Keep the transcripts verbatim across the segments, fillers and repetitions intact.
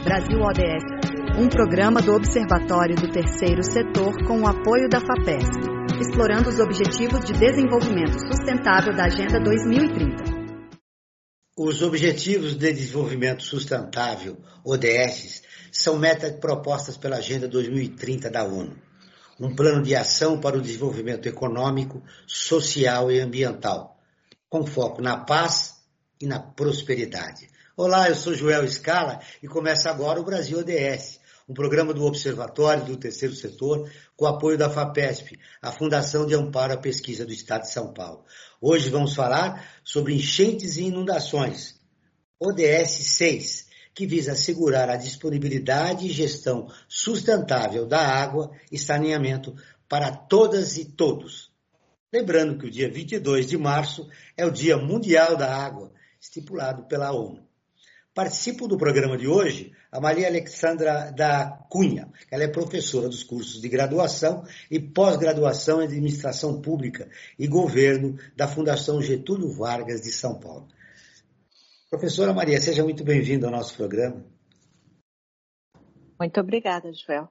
Brasil O D S, um programa do Observatório do Terceiro Setor com o apoio da FAPESP, explorando os Objetivos de Desenvolvimento Sustentável da Agenda dois mil e trinta. Os Objetivos de Desenvolvimento Sustentável, O D S, são metas propostas pela Agenda dois mil e trinta da ONU, um plano de ação para o desenvolvimento econômico, social e ambiental, com foco na paz e na prosperidade. Olá, eu sou Joel Scala e começa agora o Brasil O D S, um programa do Observatório do Terceiro Setor com o apoio da FAPESP, a Fundação de Amparo à Pesquisa do Estado de São Paulo. Hoje vamos falar sobre enchentes e inundações, O D S seis, que visa assegurar a disponibilidade e gestão sustentável da água e saneamento para todas e todos. Lembrando que o dia vinte e dois de março é o Dia Mundial da Água, estipulado pela ONU. Participam do programa de hoje a Maria Alexandra da Cunha. Ela é professora dos cursos de graduação e pós-graduação em Administração Pública e Governo da Fundação Getúlio Vargas de São Paulo. Professora Maria, seja muito bem-vinda ao nosso programa. Muito obrigada, Joel.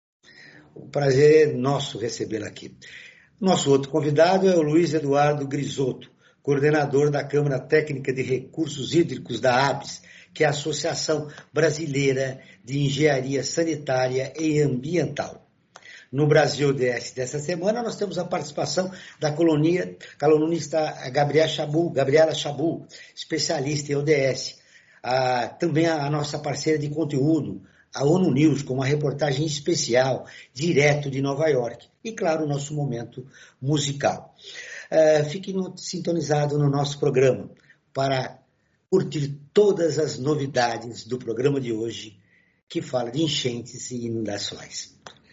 O prazer é nosso recebê-la aqui. Nosso outro convidado é o Luiz Eduardo Grisotto, coordenador da Câmara Técnica de Recursos Hídricos da A B S, que é a Associação Brasileira de Engenharia Sanitária e Ambiental. No Brasil O D S dessa semana, nós temos a participação da colonia, colunista Gabriela Chabu, Gabriela Chabu, especialista em O D S. Ah, também a, a nossa parceira de conteúdo, a ONU News, com uma reportagem especial, direto de Nova York. E, claro, o nosso momento musical. Ah, fique no, sintonizado no nosso programa para curtir todas as novidades do programa de hoje, que fala de enchentes e inundações.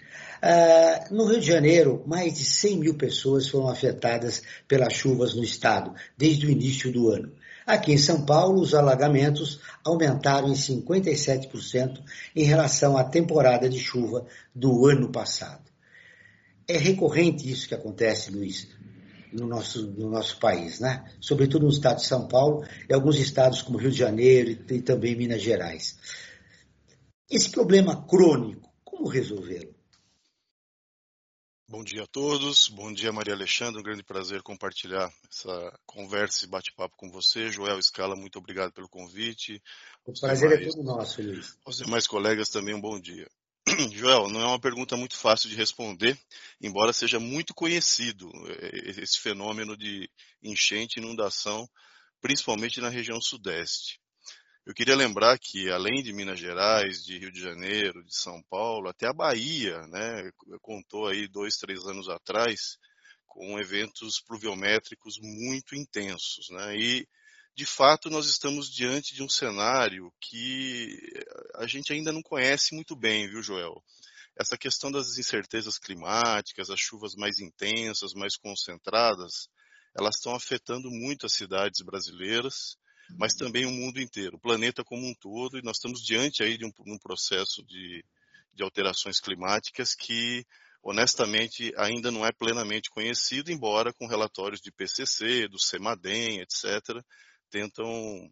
Uh, no Rio de Janeiro, mais de cem mil pessoas foram afetadas pelas chuvas no estado, desde o início do ano. Aqui em São Paulo, os alagamentos aumentaram em cinquenta e sete por cento em relação à temporada de chuva do ano passado. É recorrente isso que acontece, Luiz, no nosso, no nosso país, né? Sobretudo no estado de São Paulo e alguns estados como Rio de Janeiro e, e também Minas Gerais. Esse problema crônico, como resolvê-lo? Bom dia a todos, bom dia Maria Alexandra, um grande prazer compartilhar essa conversa e bate-papo com você. Joel Scala, muito obrigado pelo convite. O prazer demais, é todo nosso, Luiz. Aos demais colegas também um bom dia. Joel, não é uma pergunta muito fácil de responder, embora seja muito conhecido esse fenômeno de enchente e inundação, principalmente na região sudeste. Eu queria lembrar que, além de Minas Gerais, de Rio de Janeiro, de São Paulo, até a Bahia, né, contou aí dois, três anos atrás com eventos pluviométricos muito intensos, né, e de fato, nós estamos diante de um cenário que a gente ainda não conhece muito bem, viu, Joel? Essa questão das incertezas climáticas, as chuvas mais intensas, mais concentradas, elas estão afetando muito as cidades brasileiras, mas também o mundo inteiro, o planeta como um todo, e nós estamos diante aí de um, um processo de, de alterações climáticas que, honestamente, ainda não é plenamente conhecido, embora com relatórios de I P C C, do CEMADEM, etcétera, tentam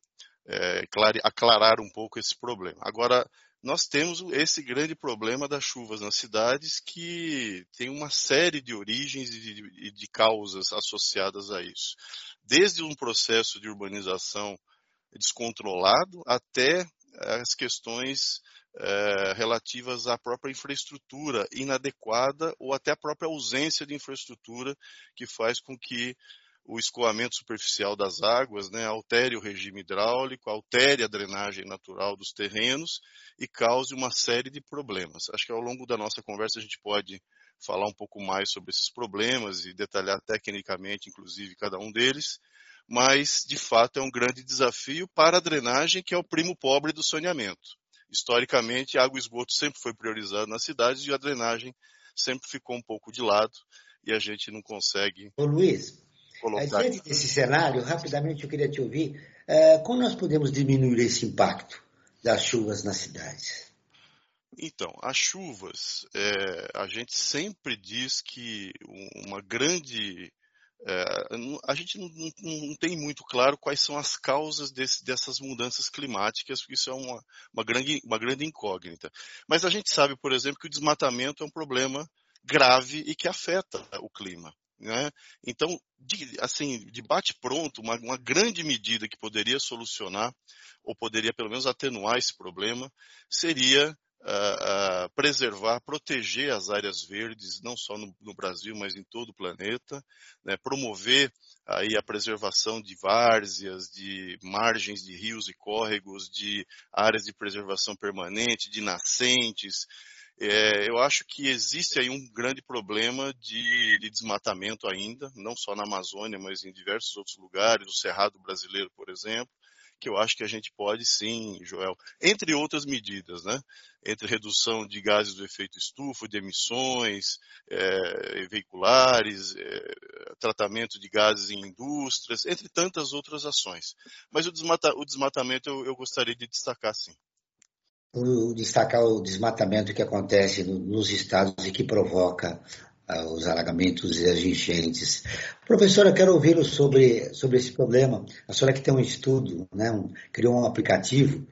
é, aclarar um pouco esse problema. Agora, nós temos esse grande problema das chuvas nas cidades que tem uma série de origens e de, de causas associadas a isso. Desde um processo de urbanização descontrolado até as questões é, relativas à própria infraestrutura inadequada ou até a própria ausência de infraestrutura que faz com que o escoamento superficial das águas, né, altere o regime hidráulico, altere a drenagem natural dos terrenos e cause uma série de problemas. Acho que ao longo da nossa conversa a gente pode falar um pouco mais sobre esses problemas e detalhar tecnicamente, inclusive, cada um deles, mas, de fato, é um grande desafio para a drenagem, que é o primo pobre do saneamento. Historicamente, água e esgoto sempre foi priorizado nas cidades e a drenagem sempre ficou um pouco de lado e a gente não consegue... Ô, Luiz... Colocar... Diante desse cenário, rapidamente eu queria te ouvir, uh, como nós podemos diminuir esse impacto das chuvas nas cidades? Então, as chuvas, é, a gente sempre diz que uma grande É, a gente não, não, não tem muito claro quais são as causas desse, dessas mudanças climáticas, porque isso é uma, uma, grande, uma grande incógnita. Mas a gente sabe, por exemplo, que o desmatamento é um problema grave e que afeta o clima. Né? Então, de, assim, de bate-pronto, uma, uma grande medida que poderia solucionar, ou poderia pelo menos atenuar esse problema, seria Uh, uh, preservar, proteger as áreas verdes, não só no, no Brasil, mas em todo o planeta, né? Promover aí a preservação de várzeas, de margens de rios e córregos, de áreas de preservação permanente, de nascentes. É, eu acho que existe aí um grande problema de, de desmatamento ainda, não só na Amazônia, mas em diversos outros lugares, o Cerrado brasileiro, por exemplo, que eu acho que a gente pode sim, Joel, entre outras medidas, né? Entre redução de gases do efeito estufa, de emissões é, veiculares, é, tratamento de gases em indústrias, entre tantas outras ações. Mas o, desmata, o desmatamento eu, eu gostaria de destacar sim. O, destacar o desmatamento que acontece no, nos estados e que provoca uh, os alagamentos e as enchentes. Professora, quero ouvi-lo sobre, sobre esse problema. A senhora que tem um estudo, né, um, criou um aplicativo.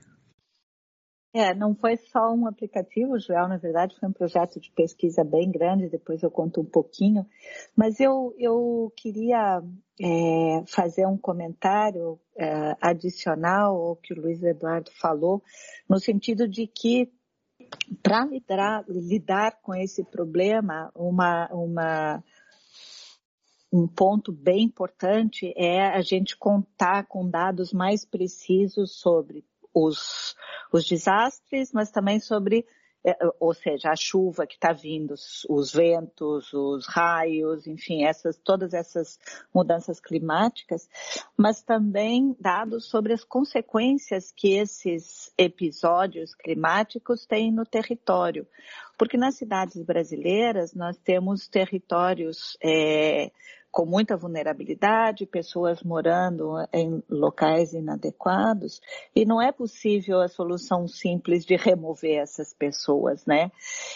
É, não foi só um aplicativo, Joel, na verdade foi um projeto de pesquisa bem grande, depois eu conto um pouquinho, mas eu, eu queria é, fazer um comentário é, adicional ao que o Luiz Eduardo falou, no sentido de que para lidar, lidar com esse problema, uma, uma, um ponto bem importante é a gente contar com dados mais precisos sobre os, os desastres, mas também sobre, ou seja, a chuva que está vindo, os ventos, os raios, enfim, essas, todas essas mudanças climáticas, mas também dados sobre as consequências que esses episódios climáticos têm no território. Porque nas cidades brasileiras nós temos territórios é, com muita vulnerabilidade, pessoas morando em locais inadequados, e não é possível a solução simples de remover essas pessoas, né?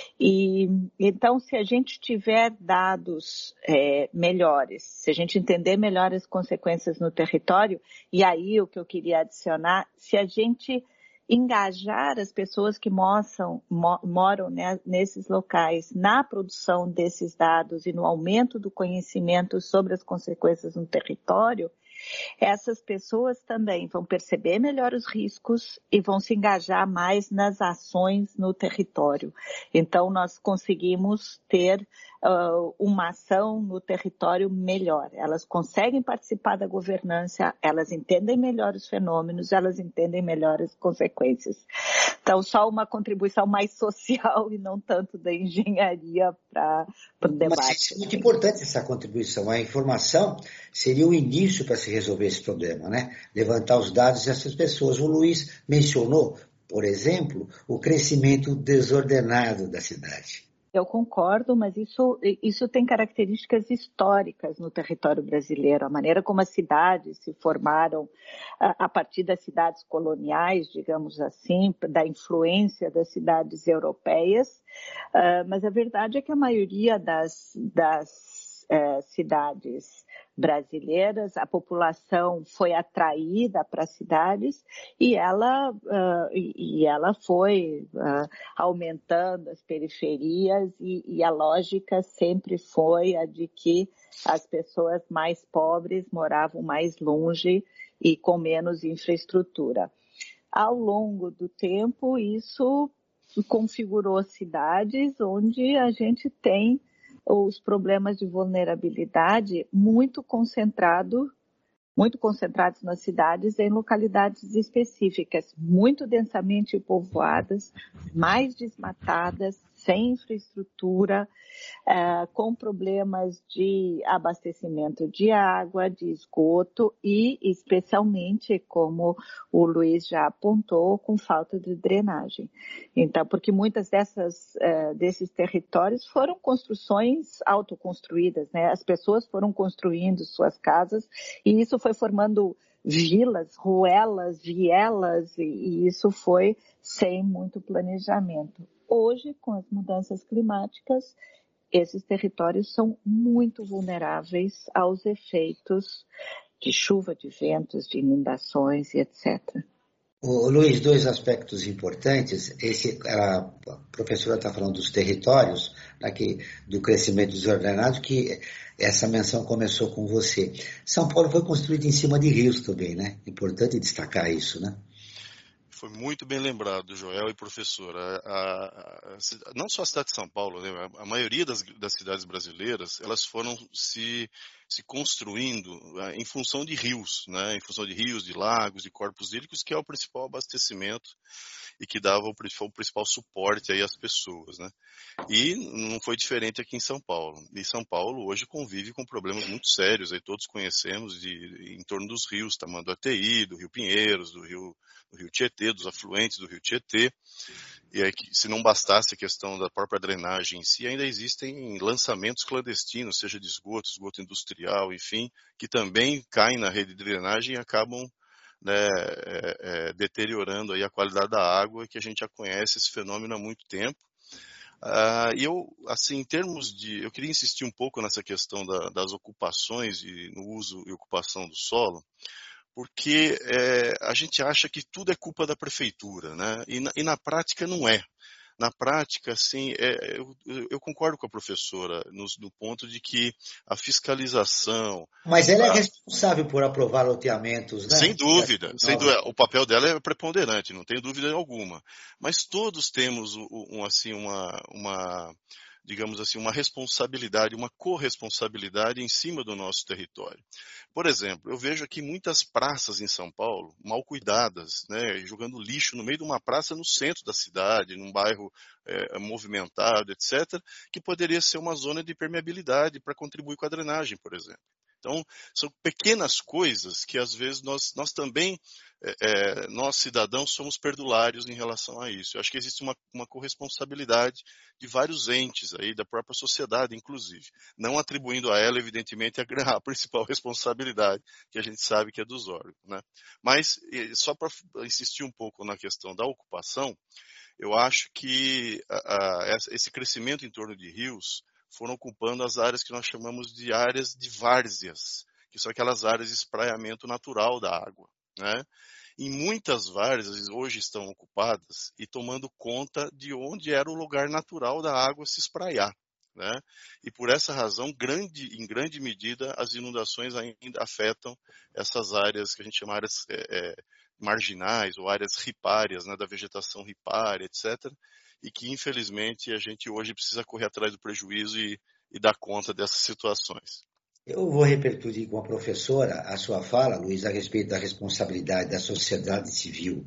E então, se a gente tiver dados é, melhores, se a gente entender melhor as consequências no território, e aí o que eu queria adicionar, se a gente engajar as pessoas que mostram, mo, moram né, nesses locais na produção desses dados e no aumento do conhecimento sobre as consequências no território, essas pessoas também vão perceber melhor os riscos e vão se engajar mais nas ações no território. Então, nós conseguimos ter uh, uma ação no território melhor. Elas conseguem participar da governança, elas entendem melhor os fenômenos, elas entendem melhor as consequências. Então, só uma contribuição mais social e não tanto da engenharia para o debate. Mas é muito importante essa contribuição. A informação seria o início para se resolver esse problema, né? Levantar os dados dessas pessoas. O Luiz mencionou, por exemplo, o crescimento desordenado da cidade. Eu concordo, mas isso, isso tem características históricas no território brasileiro. A maneira como as cidades se formaram a, a partir das cidades coloniais, digamos assim, da influência das cidades europeias. Uh, mas a verdade é que a maioria das, das uh, cidades brasileiras, a população foi atraída para as cidades e ela, uh, e, e ela foi uh, aumentando as periferias e, e a lógica sempre foi a de que as pessoas mais pobres moravam mais longe e com menos infraestrutura. Ao longo do tempo, isso configurou cidades onde a gente tem os problemas de vulnerabilidade muito concentrado, muito concentrados nas cidades em localidades específicas, muito densamente povoadas, mais desmatadas, sem infraestrutura, uh, com problemas de abastecimento de água, de esgoto e, especialmente, como o Luiz já apontou, com falta de drenagem. Então, porque muitas dessas, uh, desses territórios foram construções autoconstruídas, né? As pessoas foram construindo suas casas e isso foi formando vilas, ruelas, vielas, e isso foi sem muito planejamento. Hoje, com as mudanças climáticas, esses territórios são muito vulneráveis aos efeitos de chuva, de ventos, de inundações e etcétera. Ô, Luiz, dois aspectos importantes. Esse, a professora está falando dos territórios, aqui, do crescimento desordenado, que essa menção começou com você. São Paulo foi construído em cima de rios também, né? Importante destacar isso, né? Foi muito bem lembrado, Joel e professora. A, a, a, não só a cidade de São Paulo, né? a, a maioria das, das cidades brasileiras, elas foram se, se construindo uh, em função de rios, né? Em função de rios, de lagos, de corpos hídricos, que é o principal abastecimento e que dava o, o principal suporte aí às pessoas, né? E não foi diferente aqui em São Paulo. E São Paulo hoje convive com problemas muito sérios, aí todos conhecemos, de, em torno dos rios, Tamanduateí, do Rio Pinheiros, do Rio, do Rio Tietê, dos afluentes do Rio Tietê. E aí, se não bastasse a questão da própria drenagem em si, ainda existem lançamentos clandestinos, seja de esgoto, esgoto industrial, enfim, que também caem na rede de drenagem e acabam né, é, é, deteriorando aí a qualidade da água, que a gente já conhece esse fenômeno há muito tempo. Uh, e eu, assim, em termos de... Eu queria insistir um pouco nessa questão da, das ocupações e no uso e ocupação do solo, porque é, a gente acha que tudo é culpa da prefeitura, né? E na, e na prática não é. Na prática, assim, é, eu, eu concordo com a professora no, no ponto de que a fiscalização... Mas ela a, é responsável por aprovar loteamentos, né? Sem dúvida, sem dúvida. O papel dela é preponderante, não tem dúvida alguma. Mas todos temos, um, assim, uma... uma digamos assim, uma responsabilidade, uma corresponsabilidade em cima do nosso território. Por exemplo, eu vejo aqui muitas praças em São Paulo, mal cuidadas, né, jogando lixo no meio de uma praça no centro da cidade, num bairro é, movimentado, etcétera, que poderia ser uma zona de permeabilidade para contribuir com a drenagem, por exemplo. Então, são pequenas coisas que, às vezes, nós, nós também, é, é, nós cidadãos, somos perdulários em relação a isso. Eu acho que existe uma, uma corresponsabilidade de vários entes aí, da própria sociedade, inclusive. Não atribuindo a ela, evidentemente, a, a principal responsabilidade, que a gente sabe que é dos órgãos, né? Mas, só para insistir um pouco na questão da ocupação, eu acho que a, a, esse crescimento em torno de rios foram ocupando as áreas que nós chamamos de áreas de várzeas, que são aquelas áreas de espraiamento natural da água, né? E muitas várzeas hoje estão ocupadas e tomando conta de onde era o lugar natural da água se espraiar, né? E por essa razão, grande, em grande medida, as inundações ainda afetam essas áreas que a gente chama áreas é, é, marginais ou áreas ripárias, né, da vegetação ripária, etcétera, e que, infelizmente, a gente hoje precisa correr atrás do prejuízo e, e dar conta dessas situações. Eu vou repercutir com a professora a sua fala, Luiz, a respeito da responsabilidade da sociedade civil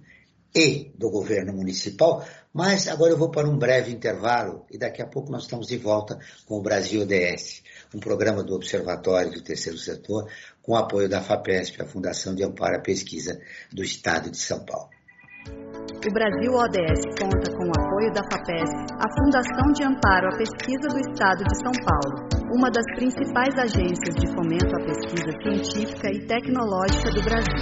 e do governo municipal, mas agora eu vou para um breve intervalo e daqui a pouco nós estamos de volta com o Brasil O D S, um programa do Observatório do Terceiro Setor, com o apoio da FAPESP, a Fundação de Amparo à Pesquisa do Estado de São Paulo. O Brasil O D S conta com o apoio da FAPESP, a Fundação de Amparo à Pesquisa do Estado de São Paulo, uma das principais agências de fomento à pesquisa científica e tecnológica do Brasil.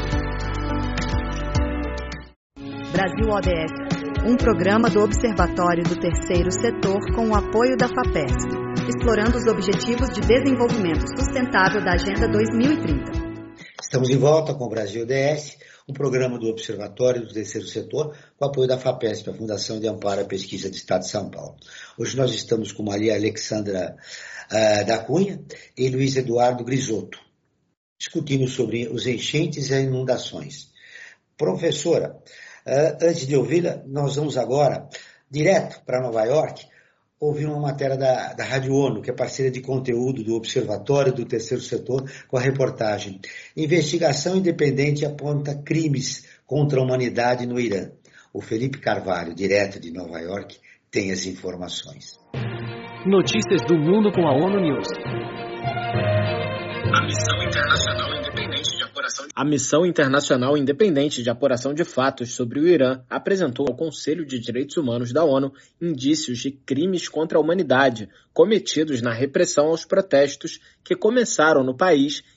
Brasil O D S, um programa do Observatório do Terceiro Setor com o apoio da FAPESP, explorando os Objetivos de Desenvolvimento Sustentável da Agenda dois mil e trinta. Estamos de volta com o Brasil O D S, um programa do Observatório do Terceiro Setor, com o apoio da FAPESP, a Fundação de Amparo à Pesquisa do Estado de São Paulo. Hoje nós estamos com Maria Alexandra uh, da Cunha e Luiz Eduardo Grisotto, discutindo sobre os enchentes e inundações. Professora, uh, antes de ouvi-la, nós vamos agora, direto para Nova York, ouvir uma matéria da, da Rádio ONU, que é parceira de conteúdo do Observatório do Terceiro Setor, com a reportagem Investigação Independente aponta crimes contra a humanidade no Irã. O Felipe Carvalho, direto de Nova York, tem as informações. Notícias do mundo com a ONU News. A Missão Internacional Independente de Apuração de... A Missão Internacional Independente de Apuração de Fatos sobre o Irã apresentou ao Conselho de Direitos Humanos da ONU indícios de crimes contra a humanidade cometidos na repressão aos protestos que começaram no país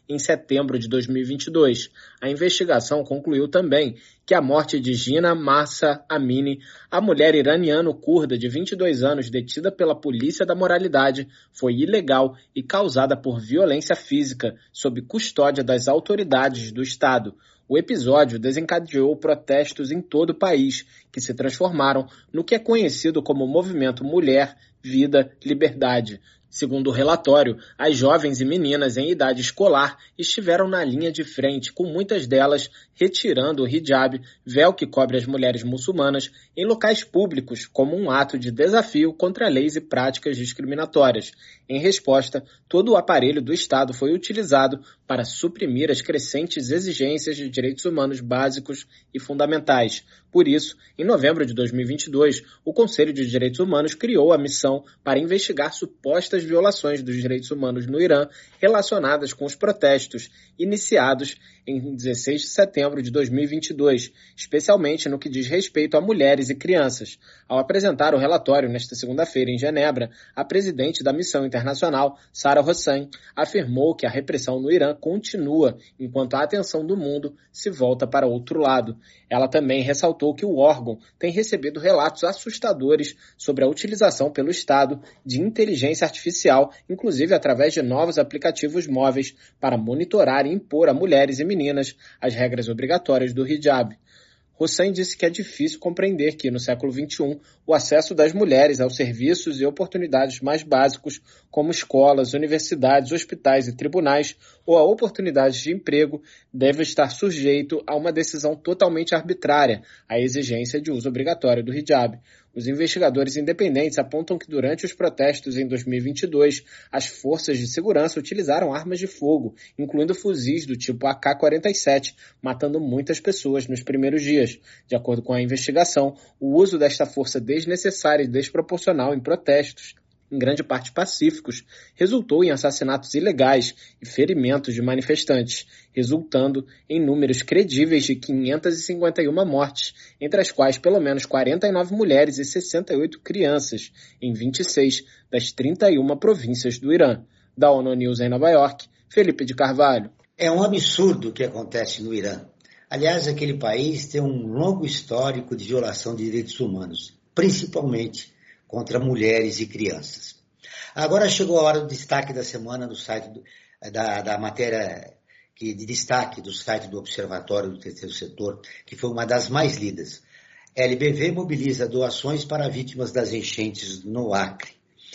em setembro de dois mil e vinte e dois. A investigação concluiu também que a morte de Gina Mahsa Amini, a mulher iraniano-curda de vinte e dois anos detida pela Polícia da Moralidade, foi ilegal e causada por violência física sob custódia das autoridades do Estado. O episódio desencadeou protestos em todo o país, que se transformaram no que é conhecido como Movimento Mulher, Vida, Liberdade. Segundo o relatório, as jovens e meninas em idade escolar estiveram na linha de frente, com muitas delas retirando o hijab, véu que cobre as mulheres muçulmanas, em locais públicos, como um ato de desafio contra leis e práticas discriminatórias. Em resposta, todo o aparelho do Estado foi utilizado para suprimir as crescentes exigências de direitos humanos básicos e fundamentais. Por isso, em novembro de dois mil e vinte e dois, o Conselho de Direitos Humanos criou a missão para investigar supostas violações dos direitos humanos no Irã relacionadas com os protestos iniciados em dezesseis de setembro de dois mil e vinte e dois, especialmente no que diz respeito a mulheres e crianças. Ao apresentar o relatório nesta segunda-feira em Genebra, a presidente da missão internacional, Sarah Hossain, afirmou que a repressão no Irã continua enquanto a atenção do mundo se volta para outro lado. Ela também ressaltou que o órgão tem recebido relatos assustadores sobre a utilização pelo Estado de inteligência artificial, inclusive através de novos aplicativos móveis, para monitorar e impor a mulheres e meninas as regras obrigatórias do hijab. Hossain disse que é difícil compreender que, no século vinte e um, o acesso das mulheres aos serviços e oportunidades mais básicos, como escolas, universidades, hospitais e tribunais, ou a oportunidades de emprego, deve estar sujeito a uma decisão totalmente arbitrária, a exigência de uso obrigatório do hijab. Os investigadores independentes apontam que durante os protestos em dois mil e vinte e dois, as forças de segurança utilizaram armas de fogo, incluindo fuzis do tipo A K quarenta e sete, matando muitas pessoas nos primeiros dias. De acordo com a investigação, o uso desta força desnecessária e desproporcional em protestos, em grande parte pacíficos, resultou em assassinatos ilegais e ferimentos de manifestantes, resultando em números credíveis de quinhentas e cinquenta e uma mortes, entre as quais pelo menos quarenta e nove mulheres e sessenta e oito crianças, em vinte e seis das trinta e uma províncias do Irã. Da ONU News em Nova York, Felipe de Carvalho. É um absurdo o que acontece no Irã. Aliás, aquele país tem um longo histórico de violação de direitos humanos, principalmente contra mulheres e crianças. Agora chegou a hora do destaque da semana no site do, da, da matéria que, de destaque do site do Observatório do Terceiro Setor, que foi uma das mais lidas. L B V mobiliza doações para vítimas das enchentes no Acre.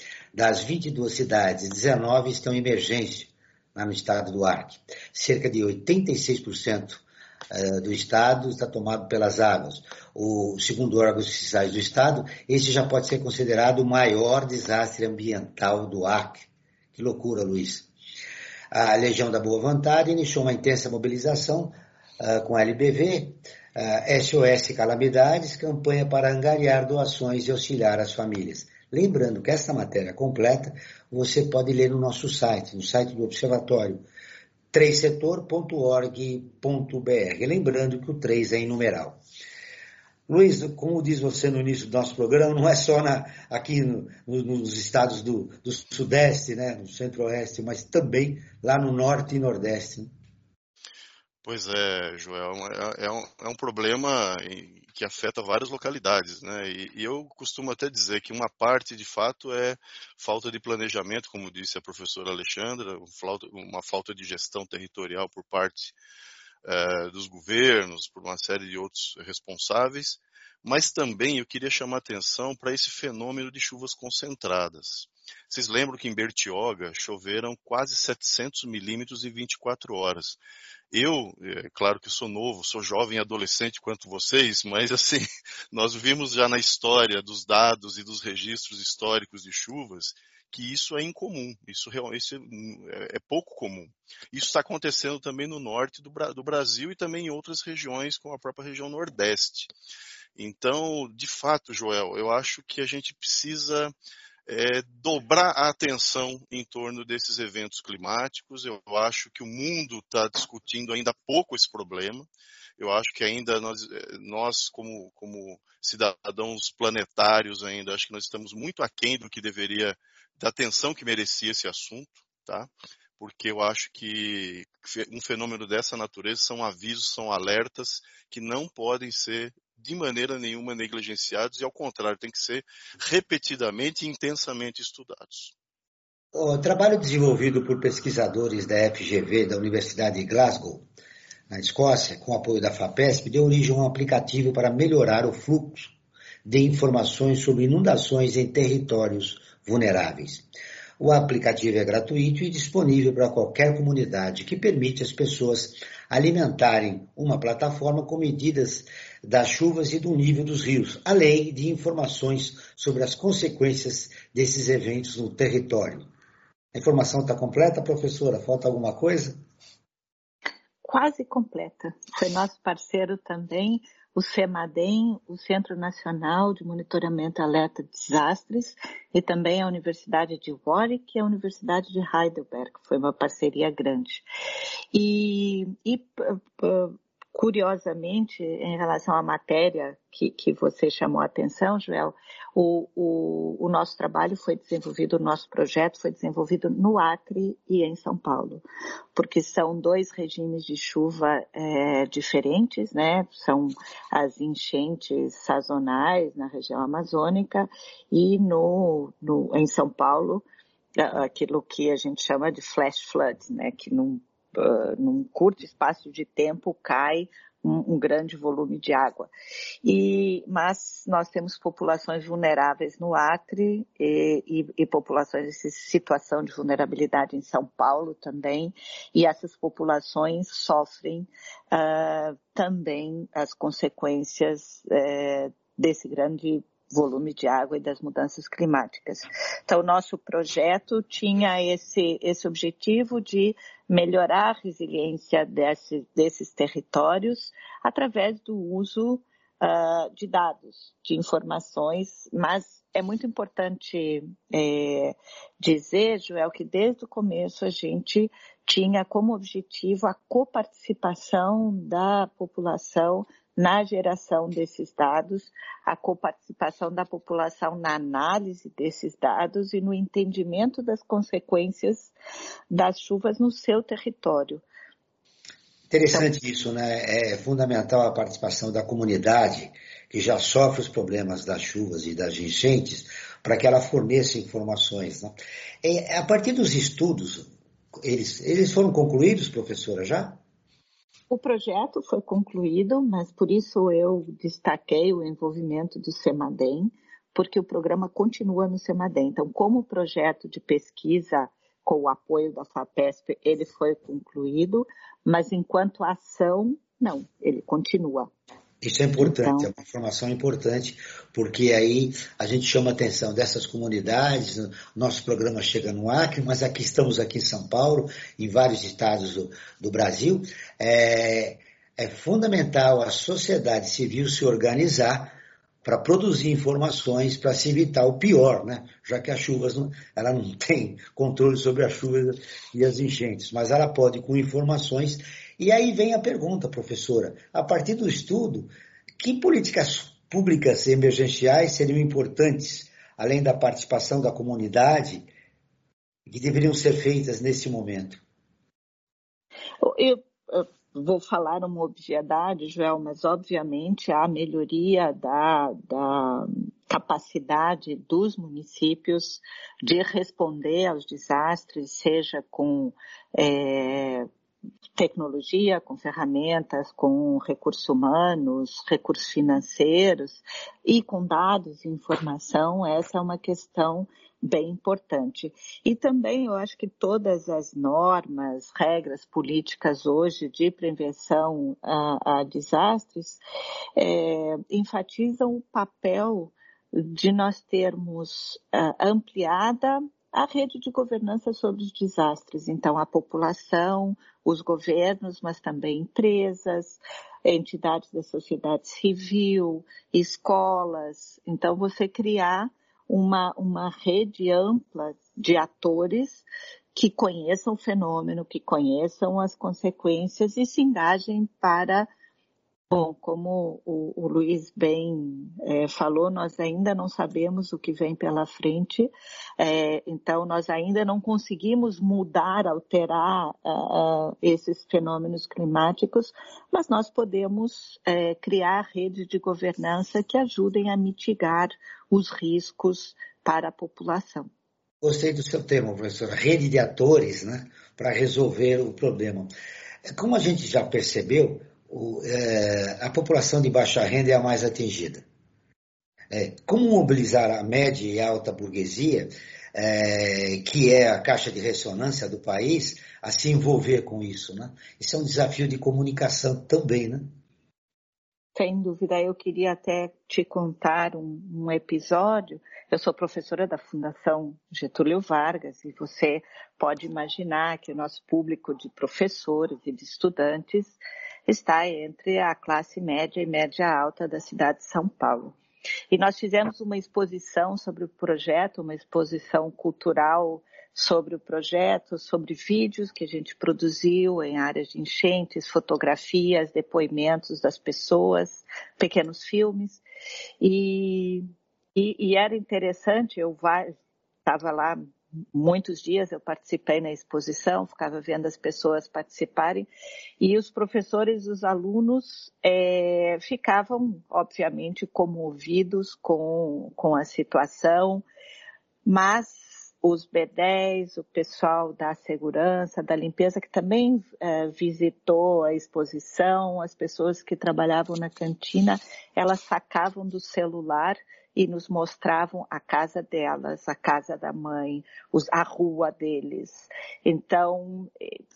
Das vinte e duas cidades, dezenove estão em emergência lá no estado do Acre. Cerca de oitenta e seis por cento do estado está tomado pelas águas. O segundo órgãos oficiais do estado, esse já pode ser considerado o maior desastre ambiental do Acre. Que loucura, Luiz. A Legião da Boa Vontade iniciou uma intensa mobilização uh, com a L B V, uh, S O S Calamidades, campanha para angariar doações e auxiliar as famílias. Lembrando que esta matéria completa você pode ler no nosso site, no site do Observatório, três setor ponto org ponto b r. Lembrando que o três é em numeral. Luiz, como diz você no início do nosso programa, não é só na, aqui no, no, nos estados do, do Sudeste, né, no Centro-Oeste, mas também lá no Norte e Nordeste. Né? Pois é, Joel, é, é, um, é um problema que afeta várias localidades, né? E, e eu costumo até dizer que uma parte, de fato, é falta de planejamento, como disse a professora Alexandra, uma falta de gestão territorial por parte é, dos governos, por uma série de outros responsáveis, mas também eu queria chamar a atenção para esse fenômeno de chuvas concentradas. Vocês lembram que em Bertioga choveram quase setecentos milímetros em vinte e quatro horas. Eu, é claro que sou novo, sou jovem e adolescente quanto vocês, mas assim, nós vimos já na história dos dados e dos registros históricos de chuvas que isso é incomum, isso realmente é pouco comum. Isso está acontecendo também no norte do, do Brasil e também em outras regiões, como a própria região Nordeste. Então, de fato, Joel, eu acho que a gente precisa É, dobrar a atenção em torno desses eventos climáticos. Eu acho que o mundo está discutindo ainda pouco esse problema. Eu acho que ainda nós, nós como, como cidadãos planetários, ainda acho que nós estamos muito aquém do que deveria, da atenção que merecia esse assunto, tá? porque eu acho que um fenômeno dessa natureza são avisos, são alertas que não podem ser de maneira nenhuma negligenciados e, ao contrário, tem que ser repetidamente e intensamente estudados. O trabalho desenvolvido por pesquisadores da F G V, da Universidade de Glasgow, na Escócia, com apoio da FAPESP, deu origem a um aplicativo para melhorar o fluxo de informações sobre inundações em territórios vulneráveis. O aplicativo é gratuito e disponível para qualquer comunidade, que permite às pessoas alimentarem uma plataforma com medidas das chuvas e do nível dos rios, além de informações sobre as consequências desses eventos no território. A informação está completa, professora? Falta alguma coisa? Quase completa. Foi nosso parceiro também o CEMADEM, o Centro Nacional de Monitoramento e Alerta de Desastres, e também a Universidade de Warwick e a Universidade de Heidelberg. Foi uma parceria grande. E, e curiosamente, em relação à matéria que, que você chamou a atenção, Joel, o, o, o nosso trabalho foi desenvolvido, o nosso projeto foi desenvolvido no Acre e em São Paulo, porque são dois regimes de chuva é, diferentes, né? São as enchentes sazonais na região amazônica e no, no, em São Paulo, aquilo que a gente chama de flash floods, né? Que num Uh, num curto espaço de tempo cai um, um grande volume de água. E, mas nós temos populações vulneráveis no Acre e, e, e populações em situação de vulnerabilidade em São Paulo também, e essas populações sofrem uh, também as consequências uh, desse grande volume de água e das mudanças climáticas. Então, o nosso projeto tinha esse, esse objetivo de melhorar a resiliência desse, desses territórios através do uso uh, de dados, de informações, mas é muito importante é, dizer, Joel, que desde o começo a gente tinha como objetivo a coparticipação da população na geração desses dados, a coparticipação da população na análise desses dados e no entendimento das consequências das chuvas no seu território. Interessante então, isso, né? É fundamental a participação da comunidade, que já sofre os problemas das chuvas e das enchentes, para que ela forneça informações, né? E, a partir dos estudos, eles, eles foram concluídos, professora, já? O projeto foi concluído, mas por isso eu destaquei o envolvimento do CEMADEM, porque o programa continua no CEMADEM. Então, como projeto de pesquisa com o apoio da FAPESP, ele foi concluído, mas enquanto ação, não, ele continua. Isso é importante, então, é uma informação importante, porque aí a gente chama a atenção dessas comunidades, nosso programa chega no Acre, mas aqui estamos aqui em São Paulo, em vários estados do, do Brasil. É, é fundamental a sociedade civil se organizar para produzir informações para se evitar o pior, né? Já que as chuvas, não, ela não tem controle sobre as chuvas e as enchentes, mas ela pode com informações. E aí vem a pergunta, professora, a partir do estudo, que políticas públicas emergenciais seriam importantes, além da participação da comunidade, que deveriam ser feitas nesse momento? Eu, eu vou falar uma obviedade, Joel, mas obviamente a melhoria da, da capacidade dos municípios de responder aos desastres, seja com é, tecnologia, com ferramentas, com recursos humanos, recursos financeiros e com dados e informação, essa é uma questão bem importante. E também eu acho que todas as normas, regras políticas hoje de prevenção a, a desastres é, enfatizam o papel de nós termos uh, ampliada a rede de governança sobre os desastres. Então, a população, os governos, mas também empresas, entidades da sociedade civil, escolas. Então, você criar uma, uma rede ampla de atores que conheçam o fenômeno, que conheçam as consequências e se engajem para Bom, como o, o Luiz bem é, falou, nós ainda não sabemos o que vem pela frente, é, então nós ainda não conseguimos mudar, alterar uh, esses fenômenos climáticos, mas nós podemos é, criar redes de governança que ajudem a mitigar os riscos para a população. Gostei do seu termo, professora, rede de atores, né, para resolver o problema. Como a gente já percebeu, O, é, a população de baixa renda é a mais atingida. É, como mobilizar a média e alta burguesia, é, que é a caixa de ressonância do país, a se envolver com isso, né? Isso é um desafio de comunicação também, né? Sem dúvida, eu queria até te contar um, um episódio. Eu sou professora da Fundação Getúlio Vargas e você pode imaginar que o nosso público de professores e de estudantes está entre a classe média e média alta da cidade de São Paulo. E nós fizemos uma exposição sobre o projeto, uma exposição cultural sobre o projeto, sobre vídeos que a gente produziu em áreas de enchentes, fotografias, depoimentos das pessoas, pequenos filmes. E, e, e era interessante, eu estava lá muitos dias, eu participei na exposição, ficava vendo as pessoas participarem e os professores e os alunos é, ficavam, obviamente, comovidos com, com a situação, mas os B dez, o pessoal da segurança, da limpeza, que também é, visitou a exposição, as pessoas que trabalhavam na cantina, elas sacavam do celular e nos mostravam a casa delas, a casa da mãe, os, a rua deles. Então,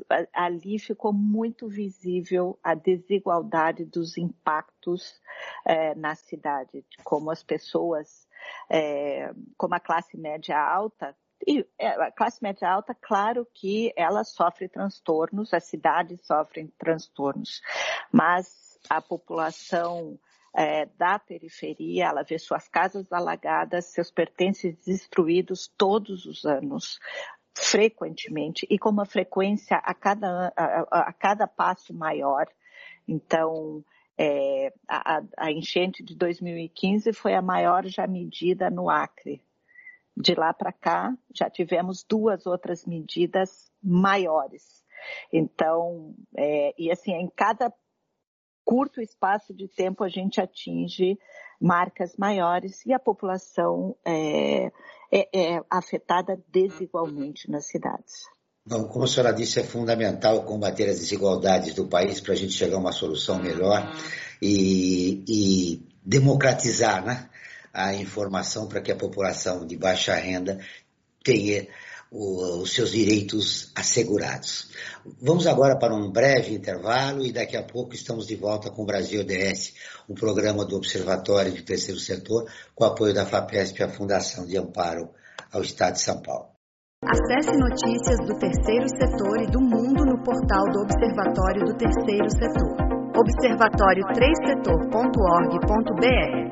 ali ficou muito visível a desigualdade dos impactos é, na cidade, como as pessoas, é, como a classe média alta, e a classe média alta, claro que ela sofre transtornos, as cidades sofrem transtornos, mas a população É, da periferia, ela vê suas casas alagadas, seus pertences destruídos todos os anos, frequentemente, e com uma frequência a cada, a, a cada passo maior. Então, é, a, a enchente de dois mil e quinze foi a maior já medida no Acre. De lá para cá, já tivemos duas outras medidas maiores. Então, é, e assim, em cada curto espaço de tempo a gente atinge marcas maiores e a população é, é, é afetada desigualmente nas cidades. Bom, como a senhora disse, é fundamental combater as desigualdades do país para a gente chegar a uma solução melhor e, e democratizar, né, a informação para que a população de baixa renda tenha o, os seus direitos assegurados. Vamos agora para um breve intervalo e daqui a pouco estamos de volta com o Brasil O D S, um programa do Observatório do Terceiro Setor, com o apoio da FAPESP, a Fundação de Amparo ao Estado de São Paulo. Acesse notícias do Terceiro Setor e do mundo no portal do Observatório do Terceiro Setor, observatório três setor ponto org ponto br.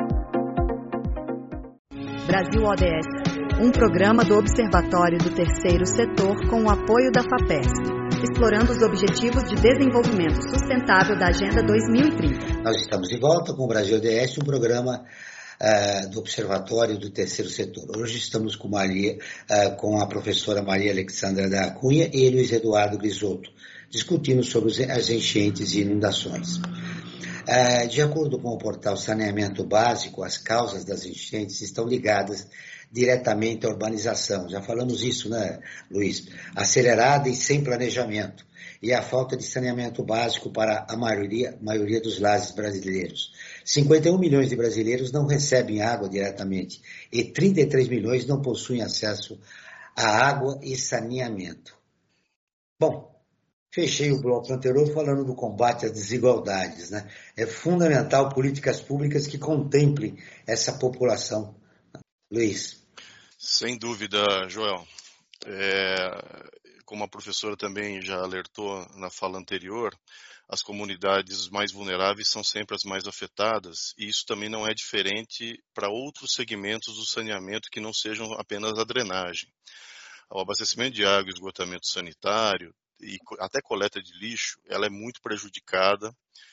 Brasil O D S, um programa do Observatório do Terceiro Setor com o apoio da FAPESP, explorando os Objetivos de Desenvolvimento Sustentável da Agenda dois mil e trinta. Nós estamos de volta com o Brasil O D S, um programa uh, do Observatório do Terceiro Setor. Hoje estamos com, Maria, uh, com a professora Maria Alexandra da Cunha e Luiz Eduardo Grisotto, discutindo sobre as enchentes e inundações. Uh, de acordo com o portal Saneamento Básico, as causas das enchentes estão ligadas diretamente à urbanização. Já falamos isso, né, Luiz? Acelerada e sem planejamento. E a falta de saneamento básico para a maioria, maioria dos lares brasileiros. cinquenta e um milhões de brasileiros não recebem água diretamente e trinta e três milhões não possuem acesso à água e saneamento. Bom, fechei o bloco anterior falando do combate às desigualdades, né? É fundamental políticas públicas que contemplem essa população. Luiz. Sem dúvida, Joel. É, como a professora também já alertou na fala anterior, as comunidades mais vulneráveis são sempre as mais afetadas, e isso também não é diferente para outros segmentos do saneamento que não sejam apenas a drenagem. O abastecimento de água e esgotamento sanitário e até coleta de lixo, ela é muito prejudicada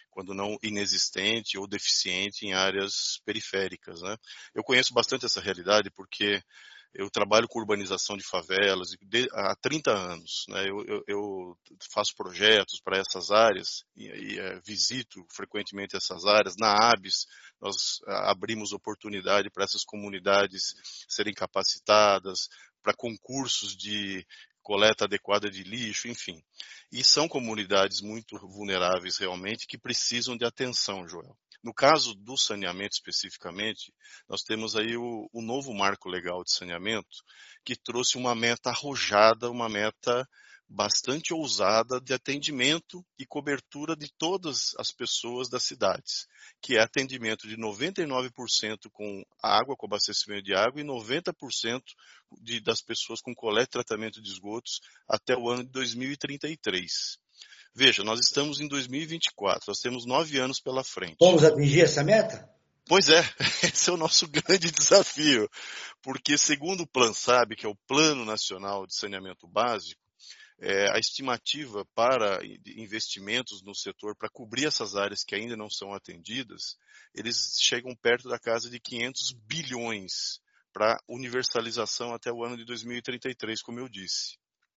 quando não inexistente ou deficiente em áreas periféricas, né? Eu conheço bastante essa realidade porque eu trabalho com urbanização de favelas há trinta anos, né? eu, eu, eu faço projetos para essas áreas e, e é, visito frequentemente essas áreas. Na ABS, nós abrimos oportunidade para essas comunidades serem capacitadas, para concursos de coleta adequada de lixo, enfim. E são comunidades muito vulneráveis realmente que precisam de atenção, Joel. No caso do saneamento especificamente, nós temos aí o, o novo marco legal de saneamento, que trouxe uma meta arrojada, uma meta bastante ousada de atendimento e cobertura de todas as pessoas das cidades, que é atendimento de noventa e nove por cento com água, com abastecimento de água, e noventa por cento de, das pessoas com coleta e tratamento de esgotos até o ano de dois mil e trinta e três. Veja, nós estamos em dois mil e vinte e quatro, nós temos nove anos pela frente. Vamos atingir essa meta? Pois é, esse é o nosso grande desafio, porque segundo o PlanSAB, que é o Plano Nacional de Saneamento Básico, é, a estimativa para investimentos no setor, para cobrir essas áreas que ainda não são atendidas, eles chegam perto da casa de quinhentos bilhões para universalização até o ano de dois mil e trinta e três, como eu disse.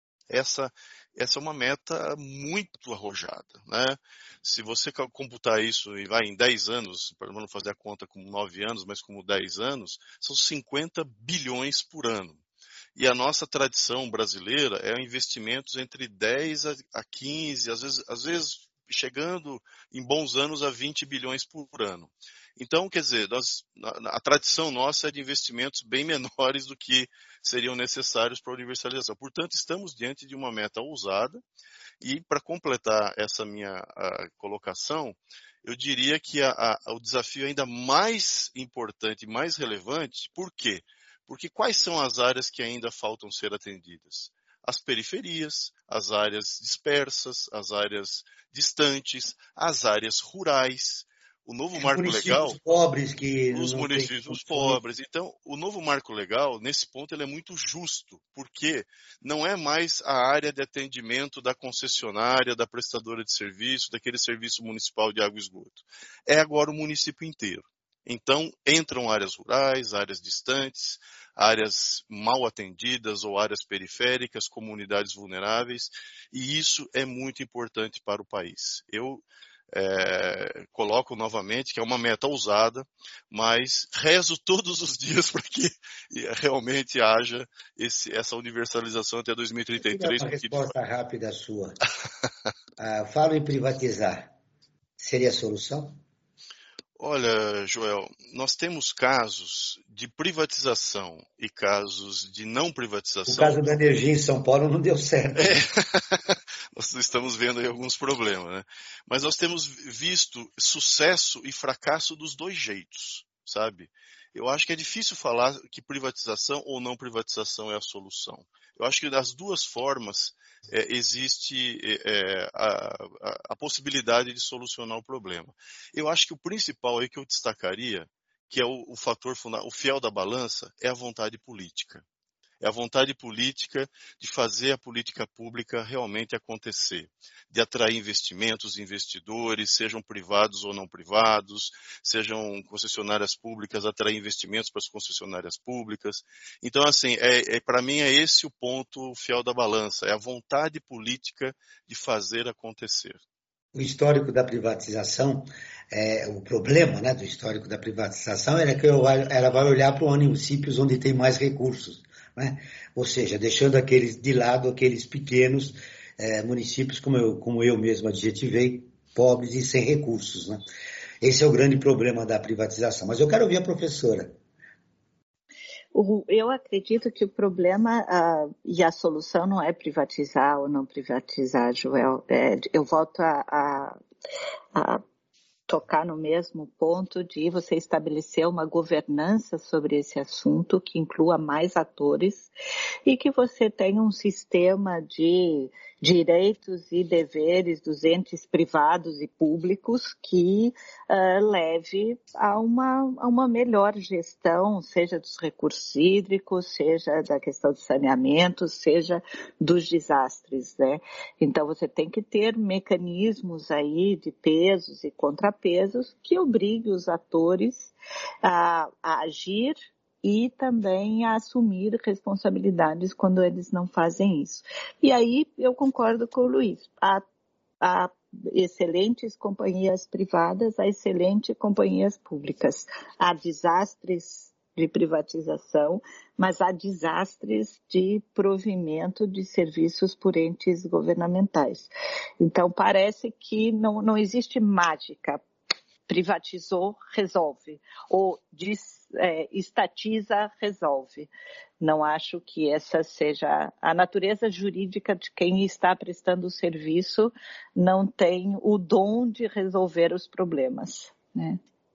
Essa, essa é uma meta muito arrojada, né? Se você computar isso e vai em dez anos, para não fazer a conta como nove anos, mas como dez anos, são cinquenta bilhões por ano. E a nossa tradição brasileira é investimentos entre dez a quinze, às vezes, às vezes chegando em bons anos a vinte bilhões por ano. Então, quer dizer, nós, a, a tradição nossa é de investimentos bem menores do que seriam necessários para a universalização. Portanto, estamos diante de uma meta ousada e, para completar essa minha a, colocação, eu diria que a, a, o desafio é ainda mais importante e mais relevante. Por quê? Porque quais são as áreas que ainda faltam ser atendidas? As periferias, as áreas dispersas, as áreas distantes, as áreas rurais. O novo marco legal, municípios pobres que os não municípios pobres. Então, o novo marco legal, nesse ponto, ele é muito justo, porque não é mais a área de atendimento da concessionária, da prestadora de serviço, daquele serviço municipal de água e esgoto. É agora o município inteiro. Então, entram áreas rurais, áreas distantes, áreas mal atendidas ou áreas periféricas, comunidades vulneráveis, e isso é muito importante para o país. Eu É, coloco novamente que é uma meta ousada, mas rezo todos os dias para que realmente haja esse, essa universalização até dois mil e trinta e três. Uma resposta rápida sua. ah, falo em privatizar. Seria a solução? Olha, Joel, nós temos casos de privatização e casos de não privatização. O caso da energia em São Paulo não deu certo. É. Nós estamos vendo aí alguns problemas, né? Mas nós temos visto sucesso e fracasso dos dois jeitos, sabe? Eu acho que é difícil falar que privatização ou não privatização é a solução. Eu acho que das duas formas é, existe é, a, a, a possibilidade de solucionar o problema. Eu acho que o principal aí que eu destacaria, que é o, o fator fundamental, o fiel da balança, é a vontade política. É a vontade política de fazer a política pública realmente acontecer, de atrair investimentos, investidores, sejam privados ou não privados, sejam concessionárias públicas, atrair investimentos para as concessionárias públicas. Então, assim, é, é, para mim é esse o ponto fiel da balança, é a vontade política de fazer acontecer. O histórico da privatização, é, o problema, né, do histórico da privatização é que ela vai olhar para os municípios onde tem mais recursos. Né? Ou seja, deixando aqueles de lado aqueles pequenos é, municípios, como eu, como eu mesmo adjetivei, pobres e sem recursos. Né? Esse é o grande problema da privatização. Mas eu quero ouvir a professora. Eu acredito que o problema uh, e a solução não é privatizar ou não privatizar, Joel. É, eu volto a, a, a tocar no mesmo ponto de você estabelecer uma governança sobre esse assunto que inclua mais atores e que você tenha um sistema de direitos e deveres dos entes privados e públicos que uh, leve a uma, a uma melhor gestão, seja dos recursos hídricos, seja da questão de saneamento, seja dos desastres, né? Então você tem que ter mecanismos aí de pesos e contrapesos que obriguem os atores a, a agir e também a assumir responsabilidades quando eles não fazem isso. E aí eu concordo com o Luiz. Há, há excelentes companhias privadas, há excelentes companhias públicas. Há desastres de privatização, mas há desastres de provimento de serviços por entes governamentais. Então parece que não, não existe mágica. Privatizou, resolve. Ou diz, é, estatiza, resolve. Não acho que essa seja a natureza jurídica de quem está prestando o serviço, não tem o dom de resolver os problemas, né?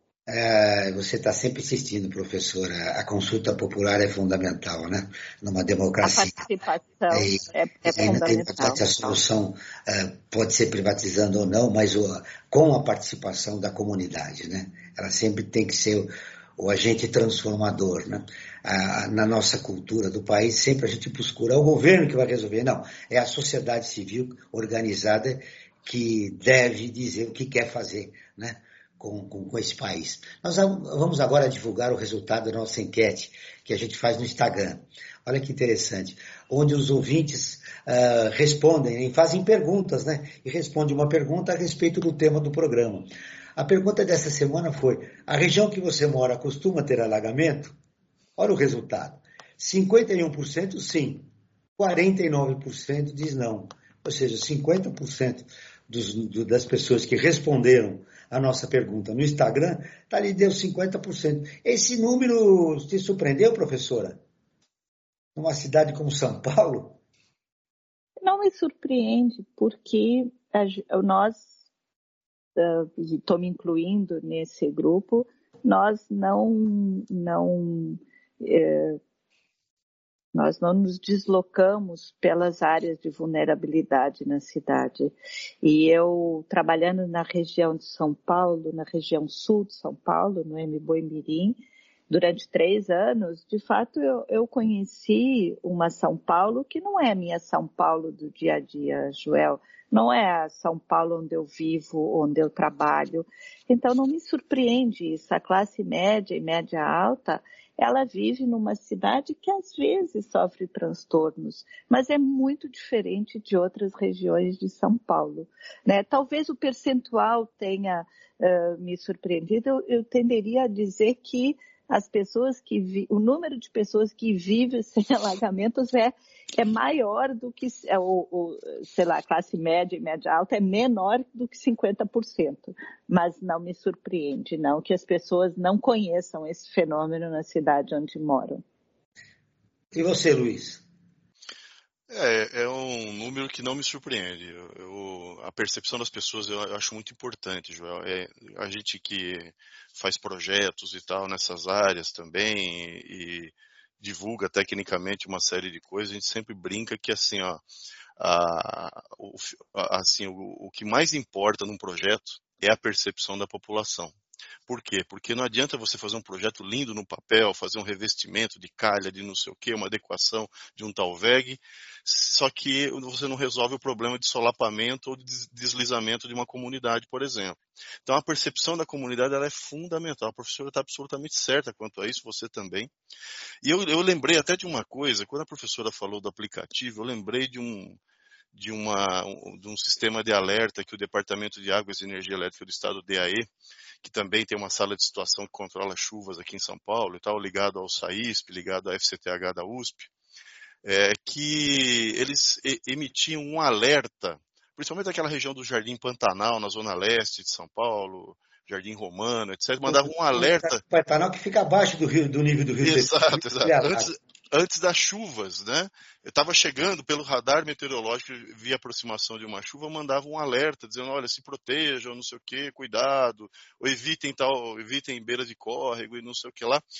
É, você está sempre insistindo, professora, a consulta popular é fundamental, né? Numa democracia. A participação e, é, é fundamental. A solução uh, pode ser privatizando ou não, mas o, com a participação da comunidade, né? Ela sempre tem que ser o, o agente transformador, né? A, na nossa cultura do país, sempre a gente busca, é o governo que vai resolver. Não, é a sociedade civil organizada que deve dizer o que quer fazer, né? Com, com, com esse país. Nós vamos agora divulgar o resultado da nossa enquete que a gente faz no Instagram. Olha que interessante, onde os ouvintes uh, respondem e fazem perguntas, né? E respondem uma pergunta a respeito do tema do programa. A pergunta dessa semana foi: a região que você mora costuma ter alagamento? Olha o resultado. cinquenta e um por cento sim, quarenta e nove por cento diz não. Ou seja, cinquenta por cento dos, do, das pessoas que responderam a nossa pergunta no Instagram, tá ali, deu cinquenta por cento. Esse número te surpreendeu, professora? Numa cidade como São Paulo? Não me surpreende, porque a, nós, estou uh, me incluindo nesse grupo, nós não, não, é, nós não nos deslocamos pelas áreas de vulnerabilidade na cidade. E eu, trabalhando na região de São Paulo, na região sul de São Paulo, no Embu-Mirim, durante três anos, de fato, eu, eu conheci uma São Paulo que não é a minha São Paulo do dia a dia, Joel. Não é a São Paulo onde eu vivo, onde eu trabalho. Então, não me surpreende isso. A classe média e média alta, ela vive numa cidade que às vezes sofre transtornos, mas é muito diferente de outras regiões de São Paulo, né? Talvez o percentual tenha uh, me surpreendido. Eu, eu tenderia a dizer que as pessoas que vi, o número de pessoas que vivem sem alagamentos é, é maior do que, é, o, o, sei lá, a classe média e média alta é menor do que cinquenta por cento. Mas não me surpreende, não, que as pessoas não conheçam esse fenômeno na cidade onde moram. E você, Luiz? É, é um número que não me surpreende. Eu, eu, a percepção das pessoas eu acho muito importante, Joel. É, a gente que faz projetos e tal nessas áreas também e, e divulga tecnicamente uma série de coisas, a gente sempre brinca que assim, ó, a, o, a, assim, o, o que mais importa num projeto é a percepção da população. Por quê? Porque não adianta você fazer um projeto lindo no papel, fazer um revestimento de calha, de não sei o quê, uma adequação de um tal V E G, só que você não resolve o problema de solapamento ou de deslizamento de uma comunidade, por exemplo. Então a percepção da comunidade ela é fundamental. A professora está absolutamente certa quanto a isso, você também. E eu, eu lembrei até de uma coisa, quando a professora falou do aplicativo, eu lembrei de um... De, uma, de um sistema de alerta que o Departamento de Águas e Energia Elétrica do Estado, D A E, que também tem uma sala de situação que controla chuvas aqui em São Paulo e tal, ligado ao SAISP, ligado à F C T H da U S P, é, que eles emitiam um alerta, principalmente naquela região do Jardim Pantanal, na zona leste de São Paulo, Jardim Romano, etcétera, mandavam um alerta... Pantanal que fica abaixo do, rio, do nível do rio. Exato, exato. Antes, antes das chuvas, né? Eu estava chegando pelo radar meteorológico, via aproximação de uma chuva, mandava um alerta, dizendo, olha, se protejam, não sei o que, cuidado, ou evitem tal, evitem beira de córrego e não sei o que lá.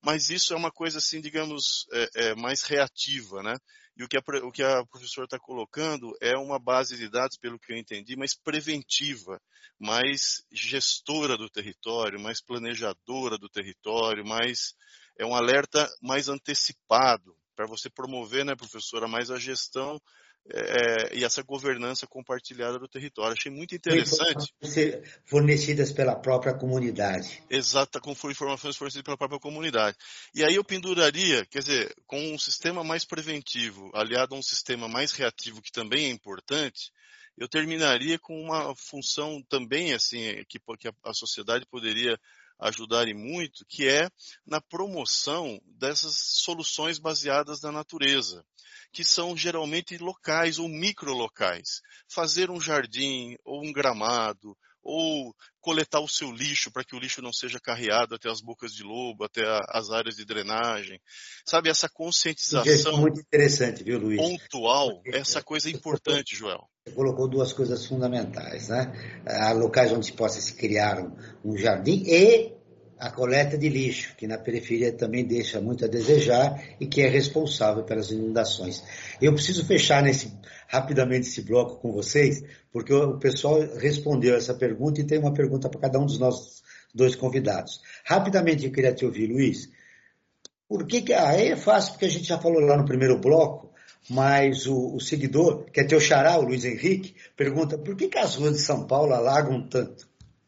mas isso é uma coisa assim, digamos, é, é mais reativa, né? E o que a, o que a professora está colocando é uma base de dados, pelo que eu entendi, mais preventiva, mais gestora do território, mais planejadora do território, mais, é um alerta mais antecipado, para você promover, né, professora, mais a gestão é, e essa governança compartilhada do território. Achei muito interessante. Fornecidas pela própria comunidade. Exato, com informações fornecidas pela própria comunidade. E aí eu penduraria, quer dizer, com um sistema mais preventivo, aliado a um sistema mais reativo, que também é importante, eu terminaria com uma função também, assim, que, que a, a sociedade poderia ajudar e muito, que é na promoção dessas soluções baseadas na natureza, que são geralmente locais ou microlocais. Fazer um jardim ou um gramado, ou coletar o seu lixo para que o lixo não seja carreado até as bocas de lobo, até a, as áreas de drenagem. Sabe, essa conscientização muito interessante, viu, Luiz? Pontual, essa coisa é importante, Joel. Você colocou duas coisas fundamentais, né? Há locais onde possa se criar um, um jardim e a coleta de lixo, que na periferia também deixa muito a desejar e que é responsável pelas inundações. Eu preciso fechar nesse, rapidamente esse bloco com vocês, porque o pessoal respondeu essa pergunta e tem uma pergunta para cada um dos nossos dois convidados. Rapidamente eu queria te ouvir, Luiz. Por que que... Ah, é fácil, porque a gente já falou lá no primeiro bloco, mas o, o seguidor, que é teu xará, o Luiz Henrique, pergunta por que que as ruas de São Paulo alagam tanto?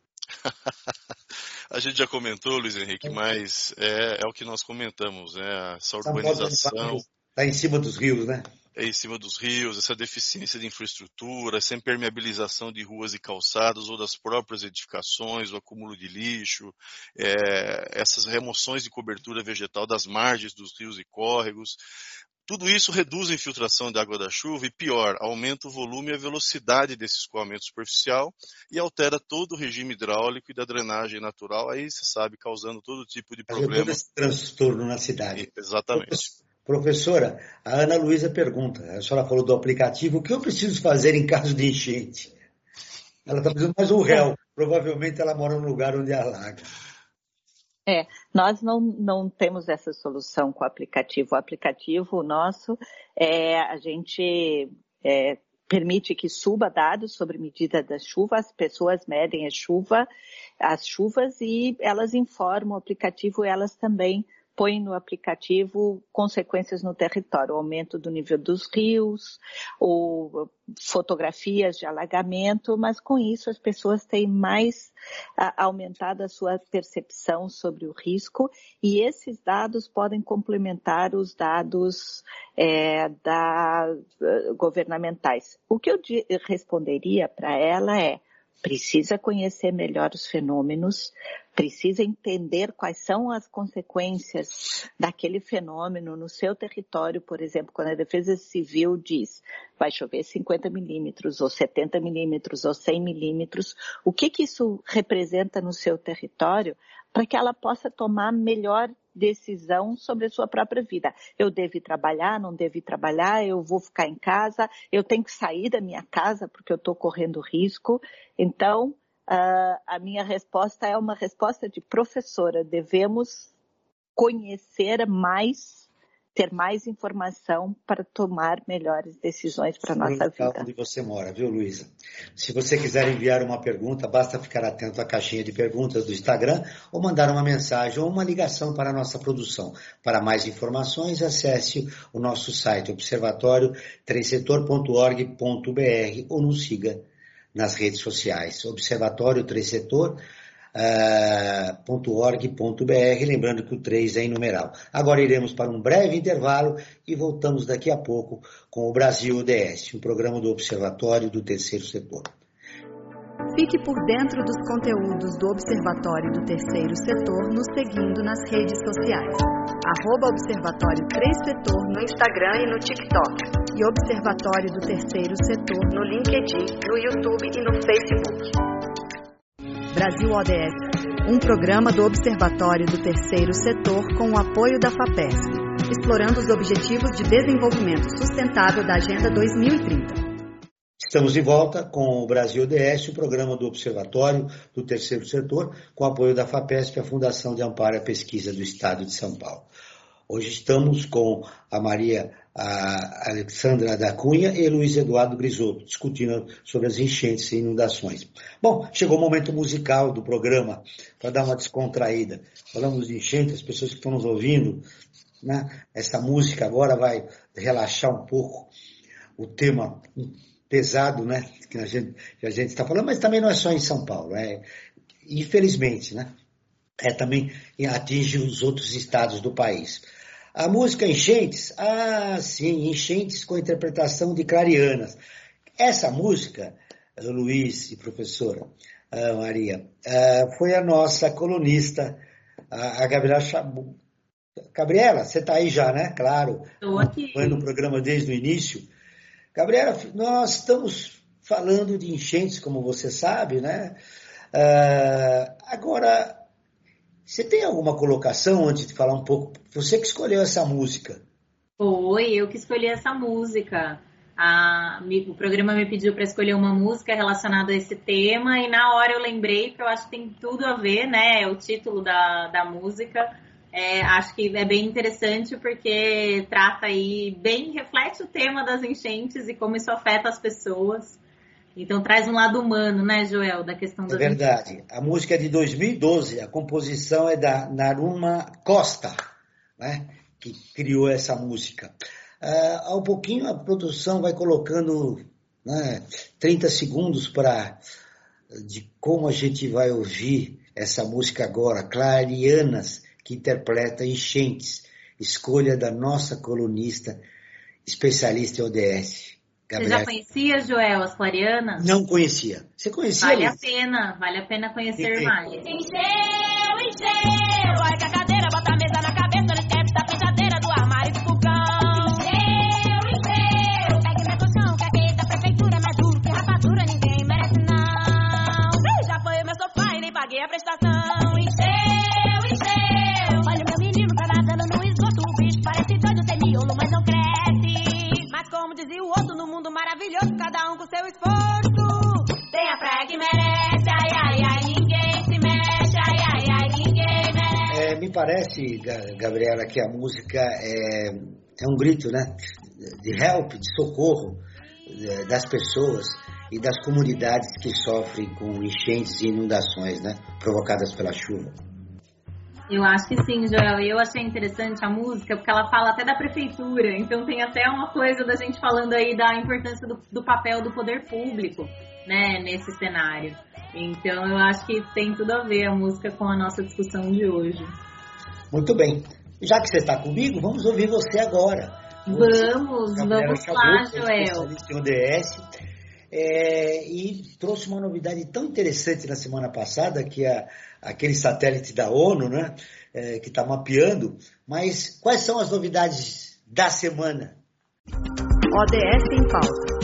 A gente já comentou, Luiz Henrique, mas é, é o que nós comentamos, né? Essa urbanização... Está em cima dos rios, né? É em cima dos rios, essa deficiência de infraestrutura, essa impermeabilização de ruas e calçadas ou das próprias edificações, o acúmulo de lixo, é, essas remoções de cobertura vegetal das margens dos rios e córregos. Tudo isso reduz a infiltração de água da chuva e, pior, aumenta o volume e a velocidade desse escoamento superficial e altera todo o regime hidráulico e da drenagem natural, aí você sabe, causando todo tipo de problema. Todo esse transtorno na cidade. Exatamente. Professora, a Ana Luísa pergunta, a senhora falou do aplicativo, o que eu preciso fazer em caso de enchente? Ela está fazendo mais um réu, provavelmente ela mora num lugar onde alaga. É, nós não, não temos essa solução com o aplicativo. O aplicativo nosso, é, a gente é, permite que suba dados sobre medida da chuva, as pessoas medem a chuva, as chuvas e elas informam o aplicativo, elas também põe no aplicativo consequências no território, o aumento do nível dos rios, ou fotografias de alagamento, mas com isso as pessoas têm mais a, aumentado a sua percepção sobre o risco e esses dados podem complementar os dados é, da, governamentais. O que eu de, responderia para ela é: precisa conhecer melhor os fenômenos, precisa entender quais são as consequências daquele fenômeno no seu território. Por exemplo, quando a Defesa Civil diz vai chover cinquenta milímetros, ou setenta milímetros, ou cem milímetros, o que que isso representa no seu território para que ela possa tomar melhor decisão sobre a sua própria vida. Eu devo ir trabalhar, não devo ir trabalhar, eu vou ficar em casa, eu tenho que sair da minha casa porque eu estou correndo risco. Então, uh, a minha resposta é uma resposta de professora. Devemos conhecer mais, ter mais informação para tomar melhores decisões para a nossa vida. Onde você mora, viu, Luísa? Se você quiser enviar uma pergunta, basta ficar atento à caixinha de perguntas do Instagram ou mandar uma mensagem ou uma ligação para a nossa produção. Para mais informações, acesse o nosso site observatório três setor ponto org ponto br ou nos siga nas redes sociais. Observatório três setor ponto org ponto br, lembrando que o três é em numeral. Agora iremos para um breve intervalo e voltamos daqui a pouco com o Brasil O D S, um programa do Observatório do Terceiro Setor. Fique por dentro dos conteúdos do Observatório do Terceiro Setor nos seguindo nas redes sociais. Arroba Observatório três Setor no Instagram e no TikTok. E Observatório do Terceiro Setor no LinkedIn, no YouTube e no Facebook. Brasil O D S, um programa do Observatório do Terceiro Setor com o apoio da FAPESP, explorando os Objetivos de Desenvolvimento Sustentável da Agenda dois mil e trinta. Estamos de volta com o Brasil O D S, o programa do Observatório do Terceiro Setor, com apoio da FAPESP, a Fundação de Amparo à Pesquisa do Estado de São Paulo. Hoje estamos com a Maria a Alexandra da Cunha e Luiz Eduardo Grisotto, discutindo sobre as enchentes e inundações. Bom, chegou o momento musical do programa, para dar uma descontraída. Falamos de enchentes, as pessoas que estão nos ouvindo, né? Essa música agora vai relaxar um pouco o tema pesado, né, que a gente que a gente está falando, mas também não é só em São Paulo, é, infelizmente, né, é também atinge os outros estados do país. A música Enchentes, ah, sim, Enchentes com a interpretação de Clarianas. Essa música, Luiz e professora uh, Maria, uh, foi a nossa colunista, a, a Gabriela Chabu. Gabriela, você está aí já, né? Claro. Estou aqui. Foi no programa desde o início. Gabriela, nós estamos falando de enchentes, como você sabe, né? Uh, agora, você tem alguma colocação antes de falar um pouco? Você que escolheu essa música. Foi, eu que escolhi essa música. A, o programa me pediu para escolher uma música relacionada a esse tema e na hora eu lembrei que eu acho que tem tudo a ver, né? O título da, da música. É, acho que é bem interessante porque trata aí, bem, reflete o tema das enchentes e como isso afeta as pessoas. Então traz um lado humano, né, Joel, da questão das enchentes. É verdade. Enchentes. A música é de dois mil e doze, a composição é da Naruma Costa, né, que criou essa música. Uh, ao pouquinho a produção vai colocando, né, trinta segundos para de como a gente vai ouvir essa música agora, Clarianas, que interpreta Enchentes, escolha da nossa colunista, especialista em O D S. Gabriela. Você já conhecia, Joel, as Clarianas? Não conhecia. Você conhecia? Vale a pena, vale a pena conhecer Sim. mais. Encheu, encheu, corre com a cadeira, bota a mesa na cabeça, não esquece da penteadeira, do armário do fogão. Encheu, encheu, pegue meu colchão, que aquele da prefeitura, mais duro que rapadura, ninguém merece não. Já foi o meu sofá e nem paguei a prestação. Mas não cresce. Mas como dizia o outro, no mundo maravilhoso, cada um com seu esforço. Tem a praia que merece, ai, ai, ai, ninguém se mexe, ai, ai, ai, ninguém merece. É, me parece, Gabriela, que a música é, é um grito, né, de help, de socorro das pessoas e das comunidades que sofrem com enchentes e inundações, né, provocadas pela chuva. Eu acho que sim, Joel. E eu achei interessante a música porque ela fala até da prefeitura. Então tem até uma coisa da gente falando aí da importância do, do papel do poder público, né, nesse cenário. Então eu acho que tem tudo a ver a música com a nossa discussão de hoje. Muito bem. Já que você está comigo, vamos ouvir você agora. Vamos, você, vamos lá, Joel. O D S. É, e trouxe uma novidade tão interessante na semana passada, que é aquele satélite da ONU, né, é, que está mapeando. Mas quais são as novidades da semana? O D S em pauta.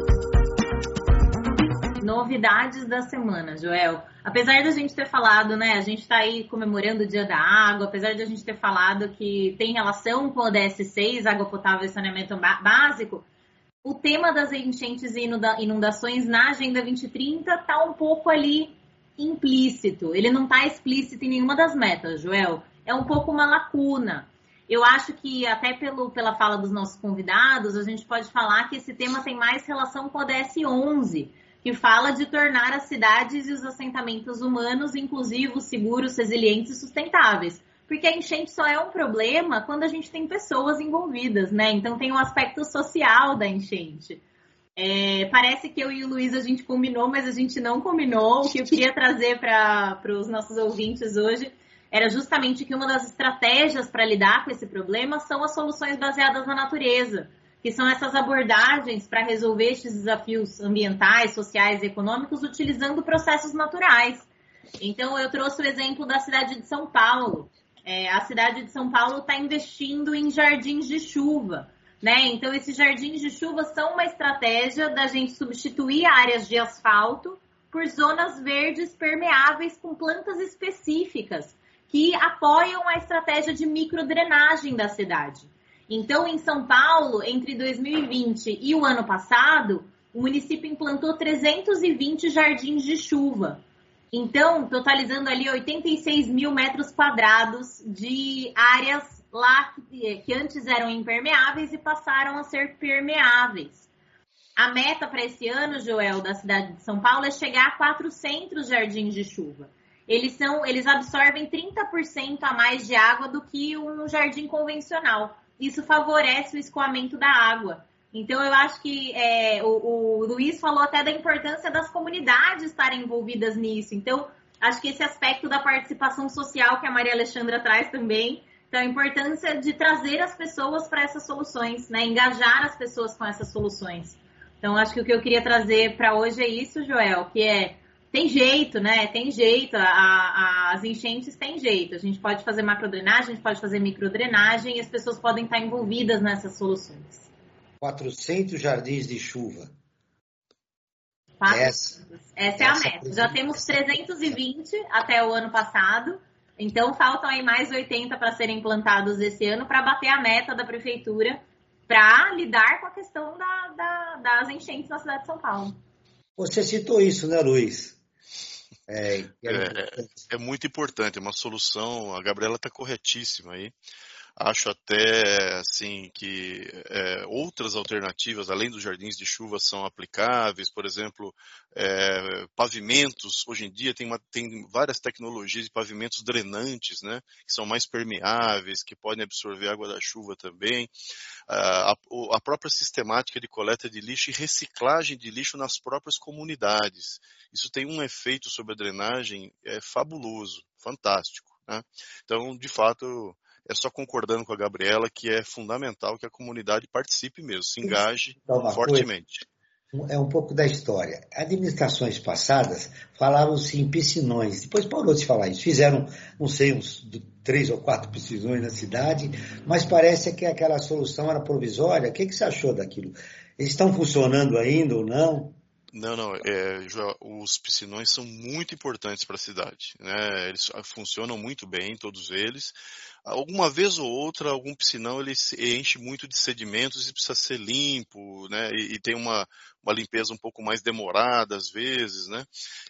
Novidades da semana, Joel. Apesar da gente ter falado, né, a gente está aí comemorando o Dia da Água, apesar de a gente ter falado que tem relação com o O D S seis, água potável e saneamento básico, o tema das enchentes e inundações na Agenda vinte trinta está um pouco ali implícito. Ele não está explícito em nenhuma das metas, Joel. É um pouco uma lacuna. Eu acho que até pelo, pela fala dos nossos convidados, a gente pode falar que esse tema tem mais relação com o O D S onze, que fala de tornar as cidades e os assentamentos humanos inclusivos, seguros, resilientes e sustentáveis. Porque a enchente só é um problema quando a gente tem pessoas envolvidas, né? Então tem o aspecto social da enchente. É, parece que eu e o Luiz a gente combinou, mas a gente não combinou. O que eu queria trazer para os nossos ouvintes hoje era justamente que uma das estratégias para lidar com esse problema são as soluções baseadas na natureza, que são essas abordagens para resolver estes desafios ambientais, sociais e econômicos utilizando processos naturais. Então eu trouxe o exemplo da cidade de São Paulo. É, a cidade de São Paulo está investindo em jardins de chuva, né? Então, esses jardins de chuva são uma estratégia da gente substituir áreas de asfalto por zonas verdes permeáveis com plantas específicas que apoiam a estratégia de microdrenagem da cidade. Então, em São Paulo, entre dois mil e vinte e o ano passado, o município implantou trezentos e vinte jardins de chuva. Então, totalizando ali oitenta e seis mil metros quadrados de áreas lá que, que antes eram impermeáveis e passaram a ser permeáveis. A meta para esse ano, Joel, da cidade de São Paulo, é chegar a quatrocentos jardins de chuva. Eles, são, eles absorvem trinta por cento a mais de água do que um jardim convencional. Isso favorece o escoamento da água. Então, eu acho que é, o, o Luiz falou até da importância das comunidades estarem envolvidas nisso. Então, acho que esse aspecto da participação social que a Maria Alexandra traz também, então a importância de trazer as pessoas para essas soluções, né? Engajar as pessoas com essas soluções. Então, acho que o que eu queria trazer para hoje é isso, Joel, que é, tem jeito, né? Tem jeito, a, a, as enchentes têm jeito. A gente pode fazer macrodrenagem, a gente pode fazer microdrenagem e as pessoas podem estar envolvidas nessas soluções. quatrocentos jardins de chuva. Essa, essa é a meta. Já temos trezentos e vinte até o ano passado, então faltam aí mais oitenta para serem implantados esse ano para bater a meta da prefeitura para lidar com a questão da, da, das enchentes na cidade de São Paulo. Você citou isso, né, Luiz? É, é, é, é muito importante, é uma solução, a Gabriela está corretíssima aí. Acho até assim que é, outras alternativas, além dos jardins de chuva, são aplicáveis. Por exemplo, é, pavimentos. Hoje em dia tem, uma, tem várias tecnologias de pavimentos drenantes, né, que são mais permeáveis, que podem absorver água da chuva também. A, a própria sistemática de coleta de lixo e reciclagem de lixo nas próprias comunidades. Isso tem um efeito sobre a drenagem é, fabuloso, fantástico, né? Então, de fato, é só concordando com a Gabriela que é fundamental que a comunidade participe mesmo, se engaje fortemente. Coisa, é um pouco da história. Administrações passadas falavam-se em piscinões, depois parou de se falar isso. Fizeram, não sei, uns três ou quatro piscinões na cidade, mas parece que aquela solução era provisória. O que, que você achou daquilo? Eles estão funcionando ainda ou não? Não, não, é, já, os piscinões são muito importantes para a cidade, né? Eles funcionam muito bem, todos eles. Alguma vez ou outra, algum piscinão ele enche muito de sedimentos e precisa ser limpo, né? E, e tem uma, uma limpeza um pouco mais demorada às vezes, né?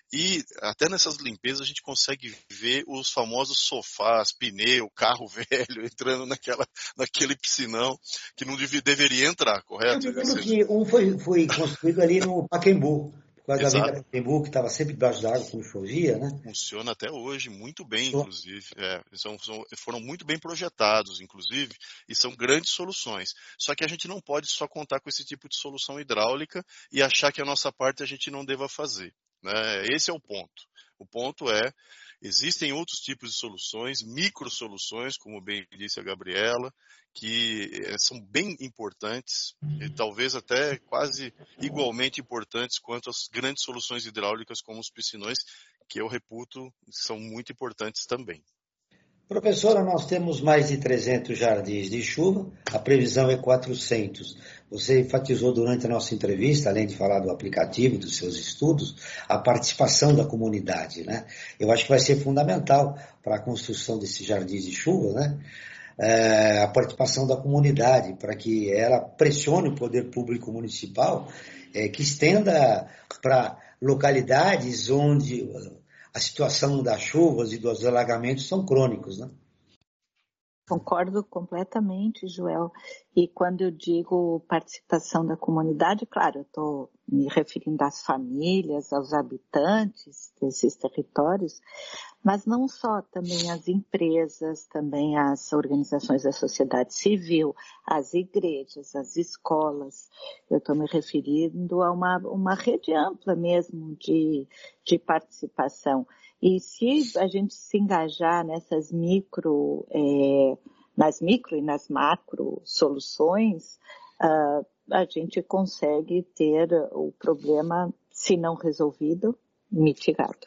E até nessas limpezas a gente consegue ver os famosos sofás, pneu, carro velho entrando naquela, naquele piscinão que não dev, deveria entrar, correto? Eu lembro que um foi, foi construído ali no Pacaembu. Por causa da Avenida Pacaembu, que estava sempre debaixo da água quando chovia, né? Funciona até hoje muito bem, inclusive. É, são, são, foram muito bem projetados, inclusive, e são grandes soluções. Só que a gente não pode só contar com esse tipo de solução hidráulica e achar que a nossa parte a gente não deva fazer, né? Esse é o ponto. O ponto é, existem outros tipos de soluções, micro soluções, como bem disse a Gabriela, que são bem importantes e talvez até quase igualmente importantes quanto as grandes soluções hidráulicas como os piscinões, que eu reputo são muito importantes também. Professora, nós temos mais de trezentos jardins de chuva, a previsão é quatrocentos. Você enfatizou durante a nossa entrevista, além de falar do aplicativo, dos seus estudos, a participação da comunidade, né? Eu acho que vai ser fundamental para a construção desses jardins de chuva, né? É, a participação da comunidade, para que ela pressione o poder público municipal, é, que estenda para localidades onde a situação das chuvas e dos alagamentos são crônicos, né? Concordo completamente, Joel. E quando eu digo participação da comunidade, claro, eu estou me referindo às famílias, aos habitantes desses territórios, mas não só, também as empresas, também as organizações da sociedade civil, as igrejas, as escolas. Eu estou me referindo a uma, uma rede ampla mesmo de, de participação. E se a gente se engajar nessas micro, é, nas micro e nas macro soluções, uh, a gente consegue ter o problema, se não resolvido, mitigado.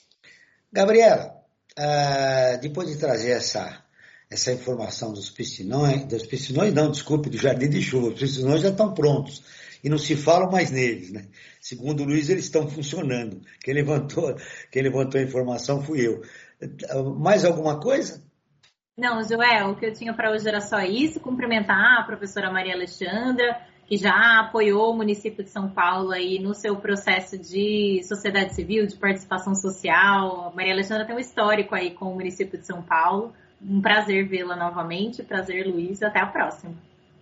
Gabriela, uh, depois de trazer essa, essa informação dos piscinões, dos piscinões não, desculpe, do jardim de chuva, os piscinões já estão prontos e não se fala mais neles, né? Segundo o Luiz, eles estão funcionando. Quem levantou, quem levantou a informação fui eu. Mais alguma coisa? Não, Joel, o que eu tinha para hoje era só isso, cumprimentar a professora Maria Alexandra que já apoiou o município de São Paulo aí no seu processo de sociedade civil, de participação social. A Maria Alexandra tem um histórico aí com o município de São Paulo. Um prazer vê-la novamente. Prazer, Luiz. Até a próxima.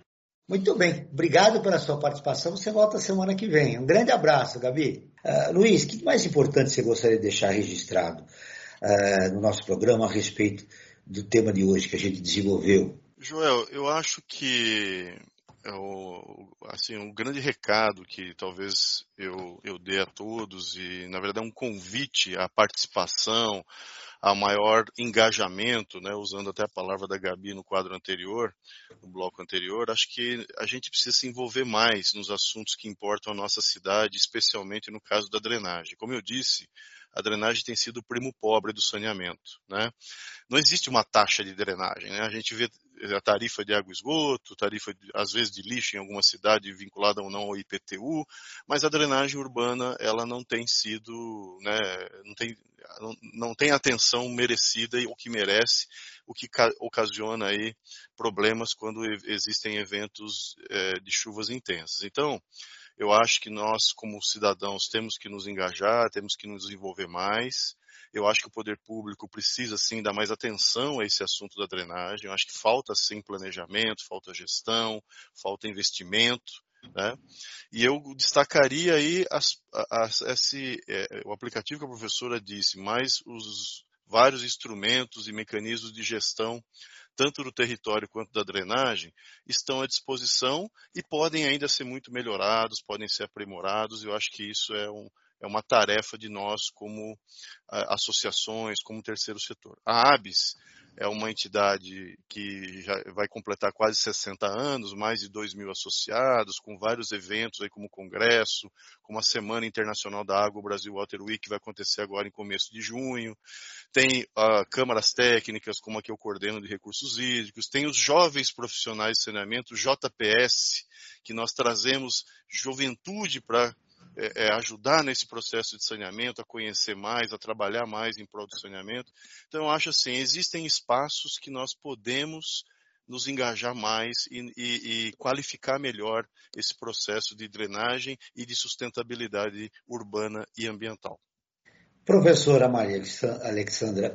Muito bem. Obrigado pela sua participação. Você volta semana que vem. Um grande abraço, Gabi. Uh, Luiz, o que mais importante você gostaria de deixar registrado uh, no nosso programa a respeito do tema de hoje que a gente desenvolveu? Joel, eu acho que é o, assim, um grande recado que talvez eu, eu dê a todos, e na verdade é um convite à participação, a maior engajamento, né, usando até a palavra da Gabi no quadro anterior, no bloco anterior. Acho que a gente precisa se envolver mais nos assuntos que importam à nossa cidade, especialmente no caso da drenagem. Como eu disse, a drenagem tem sido o primo pobre do saneamento, né? Não existe uma taxa de drenagem, né? A gente vê a tarifa de água e esgoto, tarifa de, às vezes de lixo em alguma cidade vinculada ou não ao I P T U, mas a drenagem urbana ela não tem sido, né, não tem, não, não tem atenção merecida ou que merece, o que ca- ocasiona aí problemas quando e- existem eventos eh, de chuvas intensas. Então, eu acho que nós, como cidadãos, temos que nos engajar, temos que nos envolver mais. Eu acho que o poder público precisa, sim, dar mais atenção a esse assunto da drenagem. Eu acho que falta, sim, planejamento, falta gestão, falta investimento, né? E eu destacaria aí as, as, esse, é, o aplicativo que a professora disse, mais os vários instrumentos e mecanismos de gestão, tanto do território quanto da drenagem, estão à disposição e podem ainda ser muito melhorados, podem ser aprimorados. Eu acho que isso é, um, é uma tarefa de nós como a, associações, como terceiro setor. A ABS é uma entidade que já vai completar quase sessenta anos, mais de dois mil associados, com vários eventos aí como o Congresso, como a Semana Internacional da Água, o Brasil Water Week, que vai acontecer agora em começo de junho. Tem uh, câmaras técnicas, como a que eu coordeno de recursos hídricos, tem os jovens profissionais de saneamento, o J P S, que nós trazemos juventude para é, é, ajudar nesse processo de saneamento, a conhecer mais, a trabalhar mais em prol do saneamento. Então, eu acho assim, existem espaços que nós podemos nos engajar mais e, e, e qualificar melhor esse processo de drenagem e de sustentabilidade urbana e ambiental. Professora Maria Alexandra,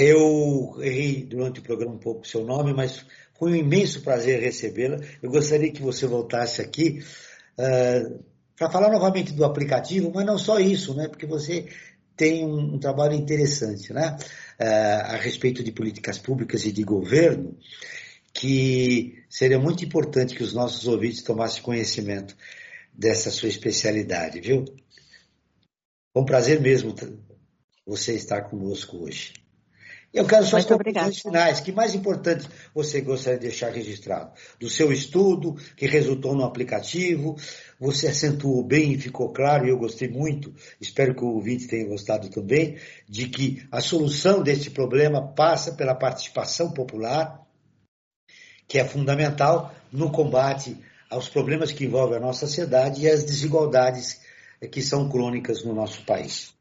eu errei durante o programa um pouco o seu nome, mas foi um imenso prazer recebê-la. Eu gostaria que você voltasse aqui uh, para falar novamente do aplicativo, mas não só isso, né? Porque você tem um, um trabalho interessante, né? Uh, a respeito de políticas públicas e de governo, que seria muito importante que os nossos ouvintes tomassem conhecimento dessa sua especialidade, viu? Foi um prazer mesmo você estar conosco hoje. Eu quero suas conclusões finais. O que mais importante você gostaria de deixar registrado? Do seu estudo, que resultou no aplicativo, você acentuou bem e ficou claro, e eu gostei muito, espero que o ouvinte tenha gostado também, de que a solução deste problema passa pela participação popular, que é fundamental no combate aos problemas que envolvem a nossa sociedade e às desigualdades que são crônicas no nosso país.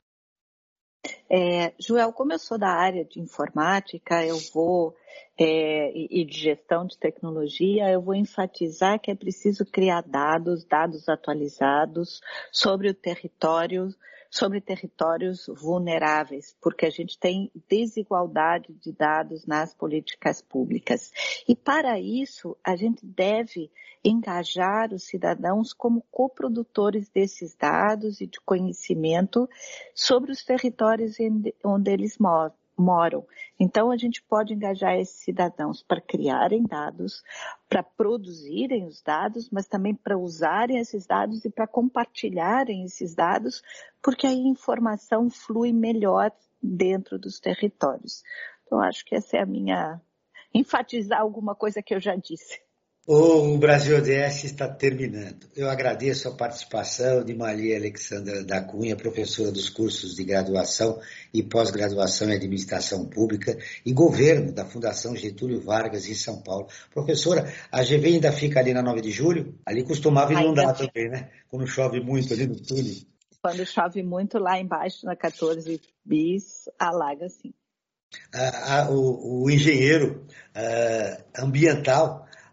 É, Joel, como eu sou da área de informática, eu vou é, e, e de gestão de tecnologia, eu vou enfatizar que é preciso criar dados, dados atualizados sobre o território, sobre territórios vulneráveis, porque a gente tem desigualdade de dados nas políticas públicas. E para isso, a gente deve engajar os cidadãos como coprodutores desses dados e de conhecimento sobre os territórios onde eles moram. Então, a gente pode engajar esses cidadãos para criarem dados, para produzirem os dados, mas também para usarem esses dados e para compartilharem esses dados, porque aí a informação flui melhor dentro dos territórios. Então, acho que essa é a minha... enfatizar alguma coisa que eu já disse. O Brasil O D S está terminando. Eu agradeço a participação de Maria Alexandra da Cunha, professora dos cursos de graduação e pós-graduação em Administração Pública e Governo da Fundação Getúlio Vargas, em São Paulo. Professora, a G V ainda fica ali na nove de julho? Ali costumava inundar também, né? Quando chove muito ali no túnel. Quando chove muito lá embaixo, na quatorze bis, alaga sim. Ah, ah, o, o engenheiro ah, ambiental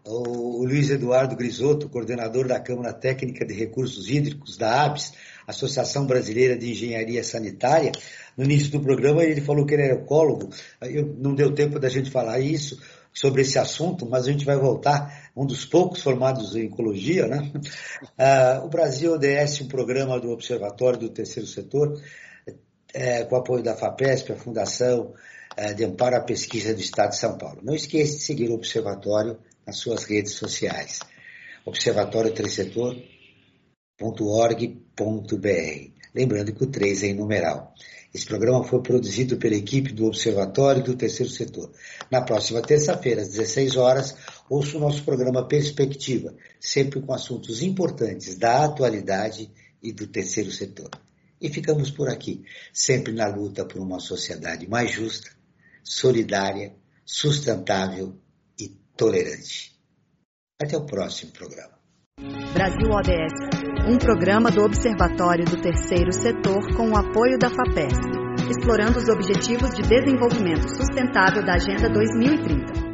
o Luiz Eduardo Grisotto, coordenador da Câmara Técnica de Recursos Hídricos da A B S, Associação Brasileira de Engenharia Sanitária. No início do programa ele falou que ele era ecólogo. Eu, não deu tempo da gente falar isso, sobre esse assunto, mas a gente vai voltar, um dos poucos formados em ecologia, né? Uh, o Brasil O D S, um programa do Observatório do Terceiro Setor, é, com apoio da FAPESP, a Fundação é, de Amparo à Pesquisa do Estado de São Paulo. Não esqueça de seguir o Observatório nas suas redes sociais. observatório terceiro setor ponto org ponto b r. Lembrando que o três é em numeral. Esse programa foi produzido pela equipe do Observatório do Terceiro Setor. Na próxima terça-feira, às dezesseis horas, ouça o nosso programa Perspectiva, sempre com assuntos importantes da atualidade e do terceiro setor. E ficamos por aqui, sempre na luta por uma sociedade mais justa, solidária, sustentável e tolerante. Até o próximo programa. Brasil O D S, um programa do Observatório do Terceiro Setor com o apoio da FAPESP, explorando os Objetivos de Desenvolvimento Sustentável da Agenda dois mil e trinta.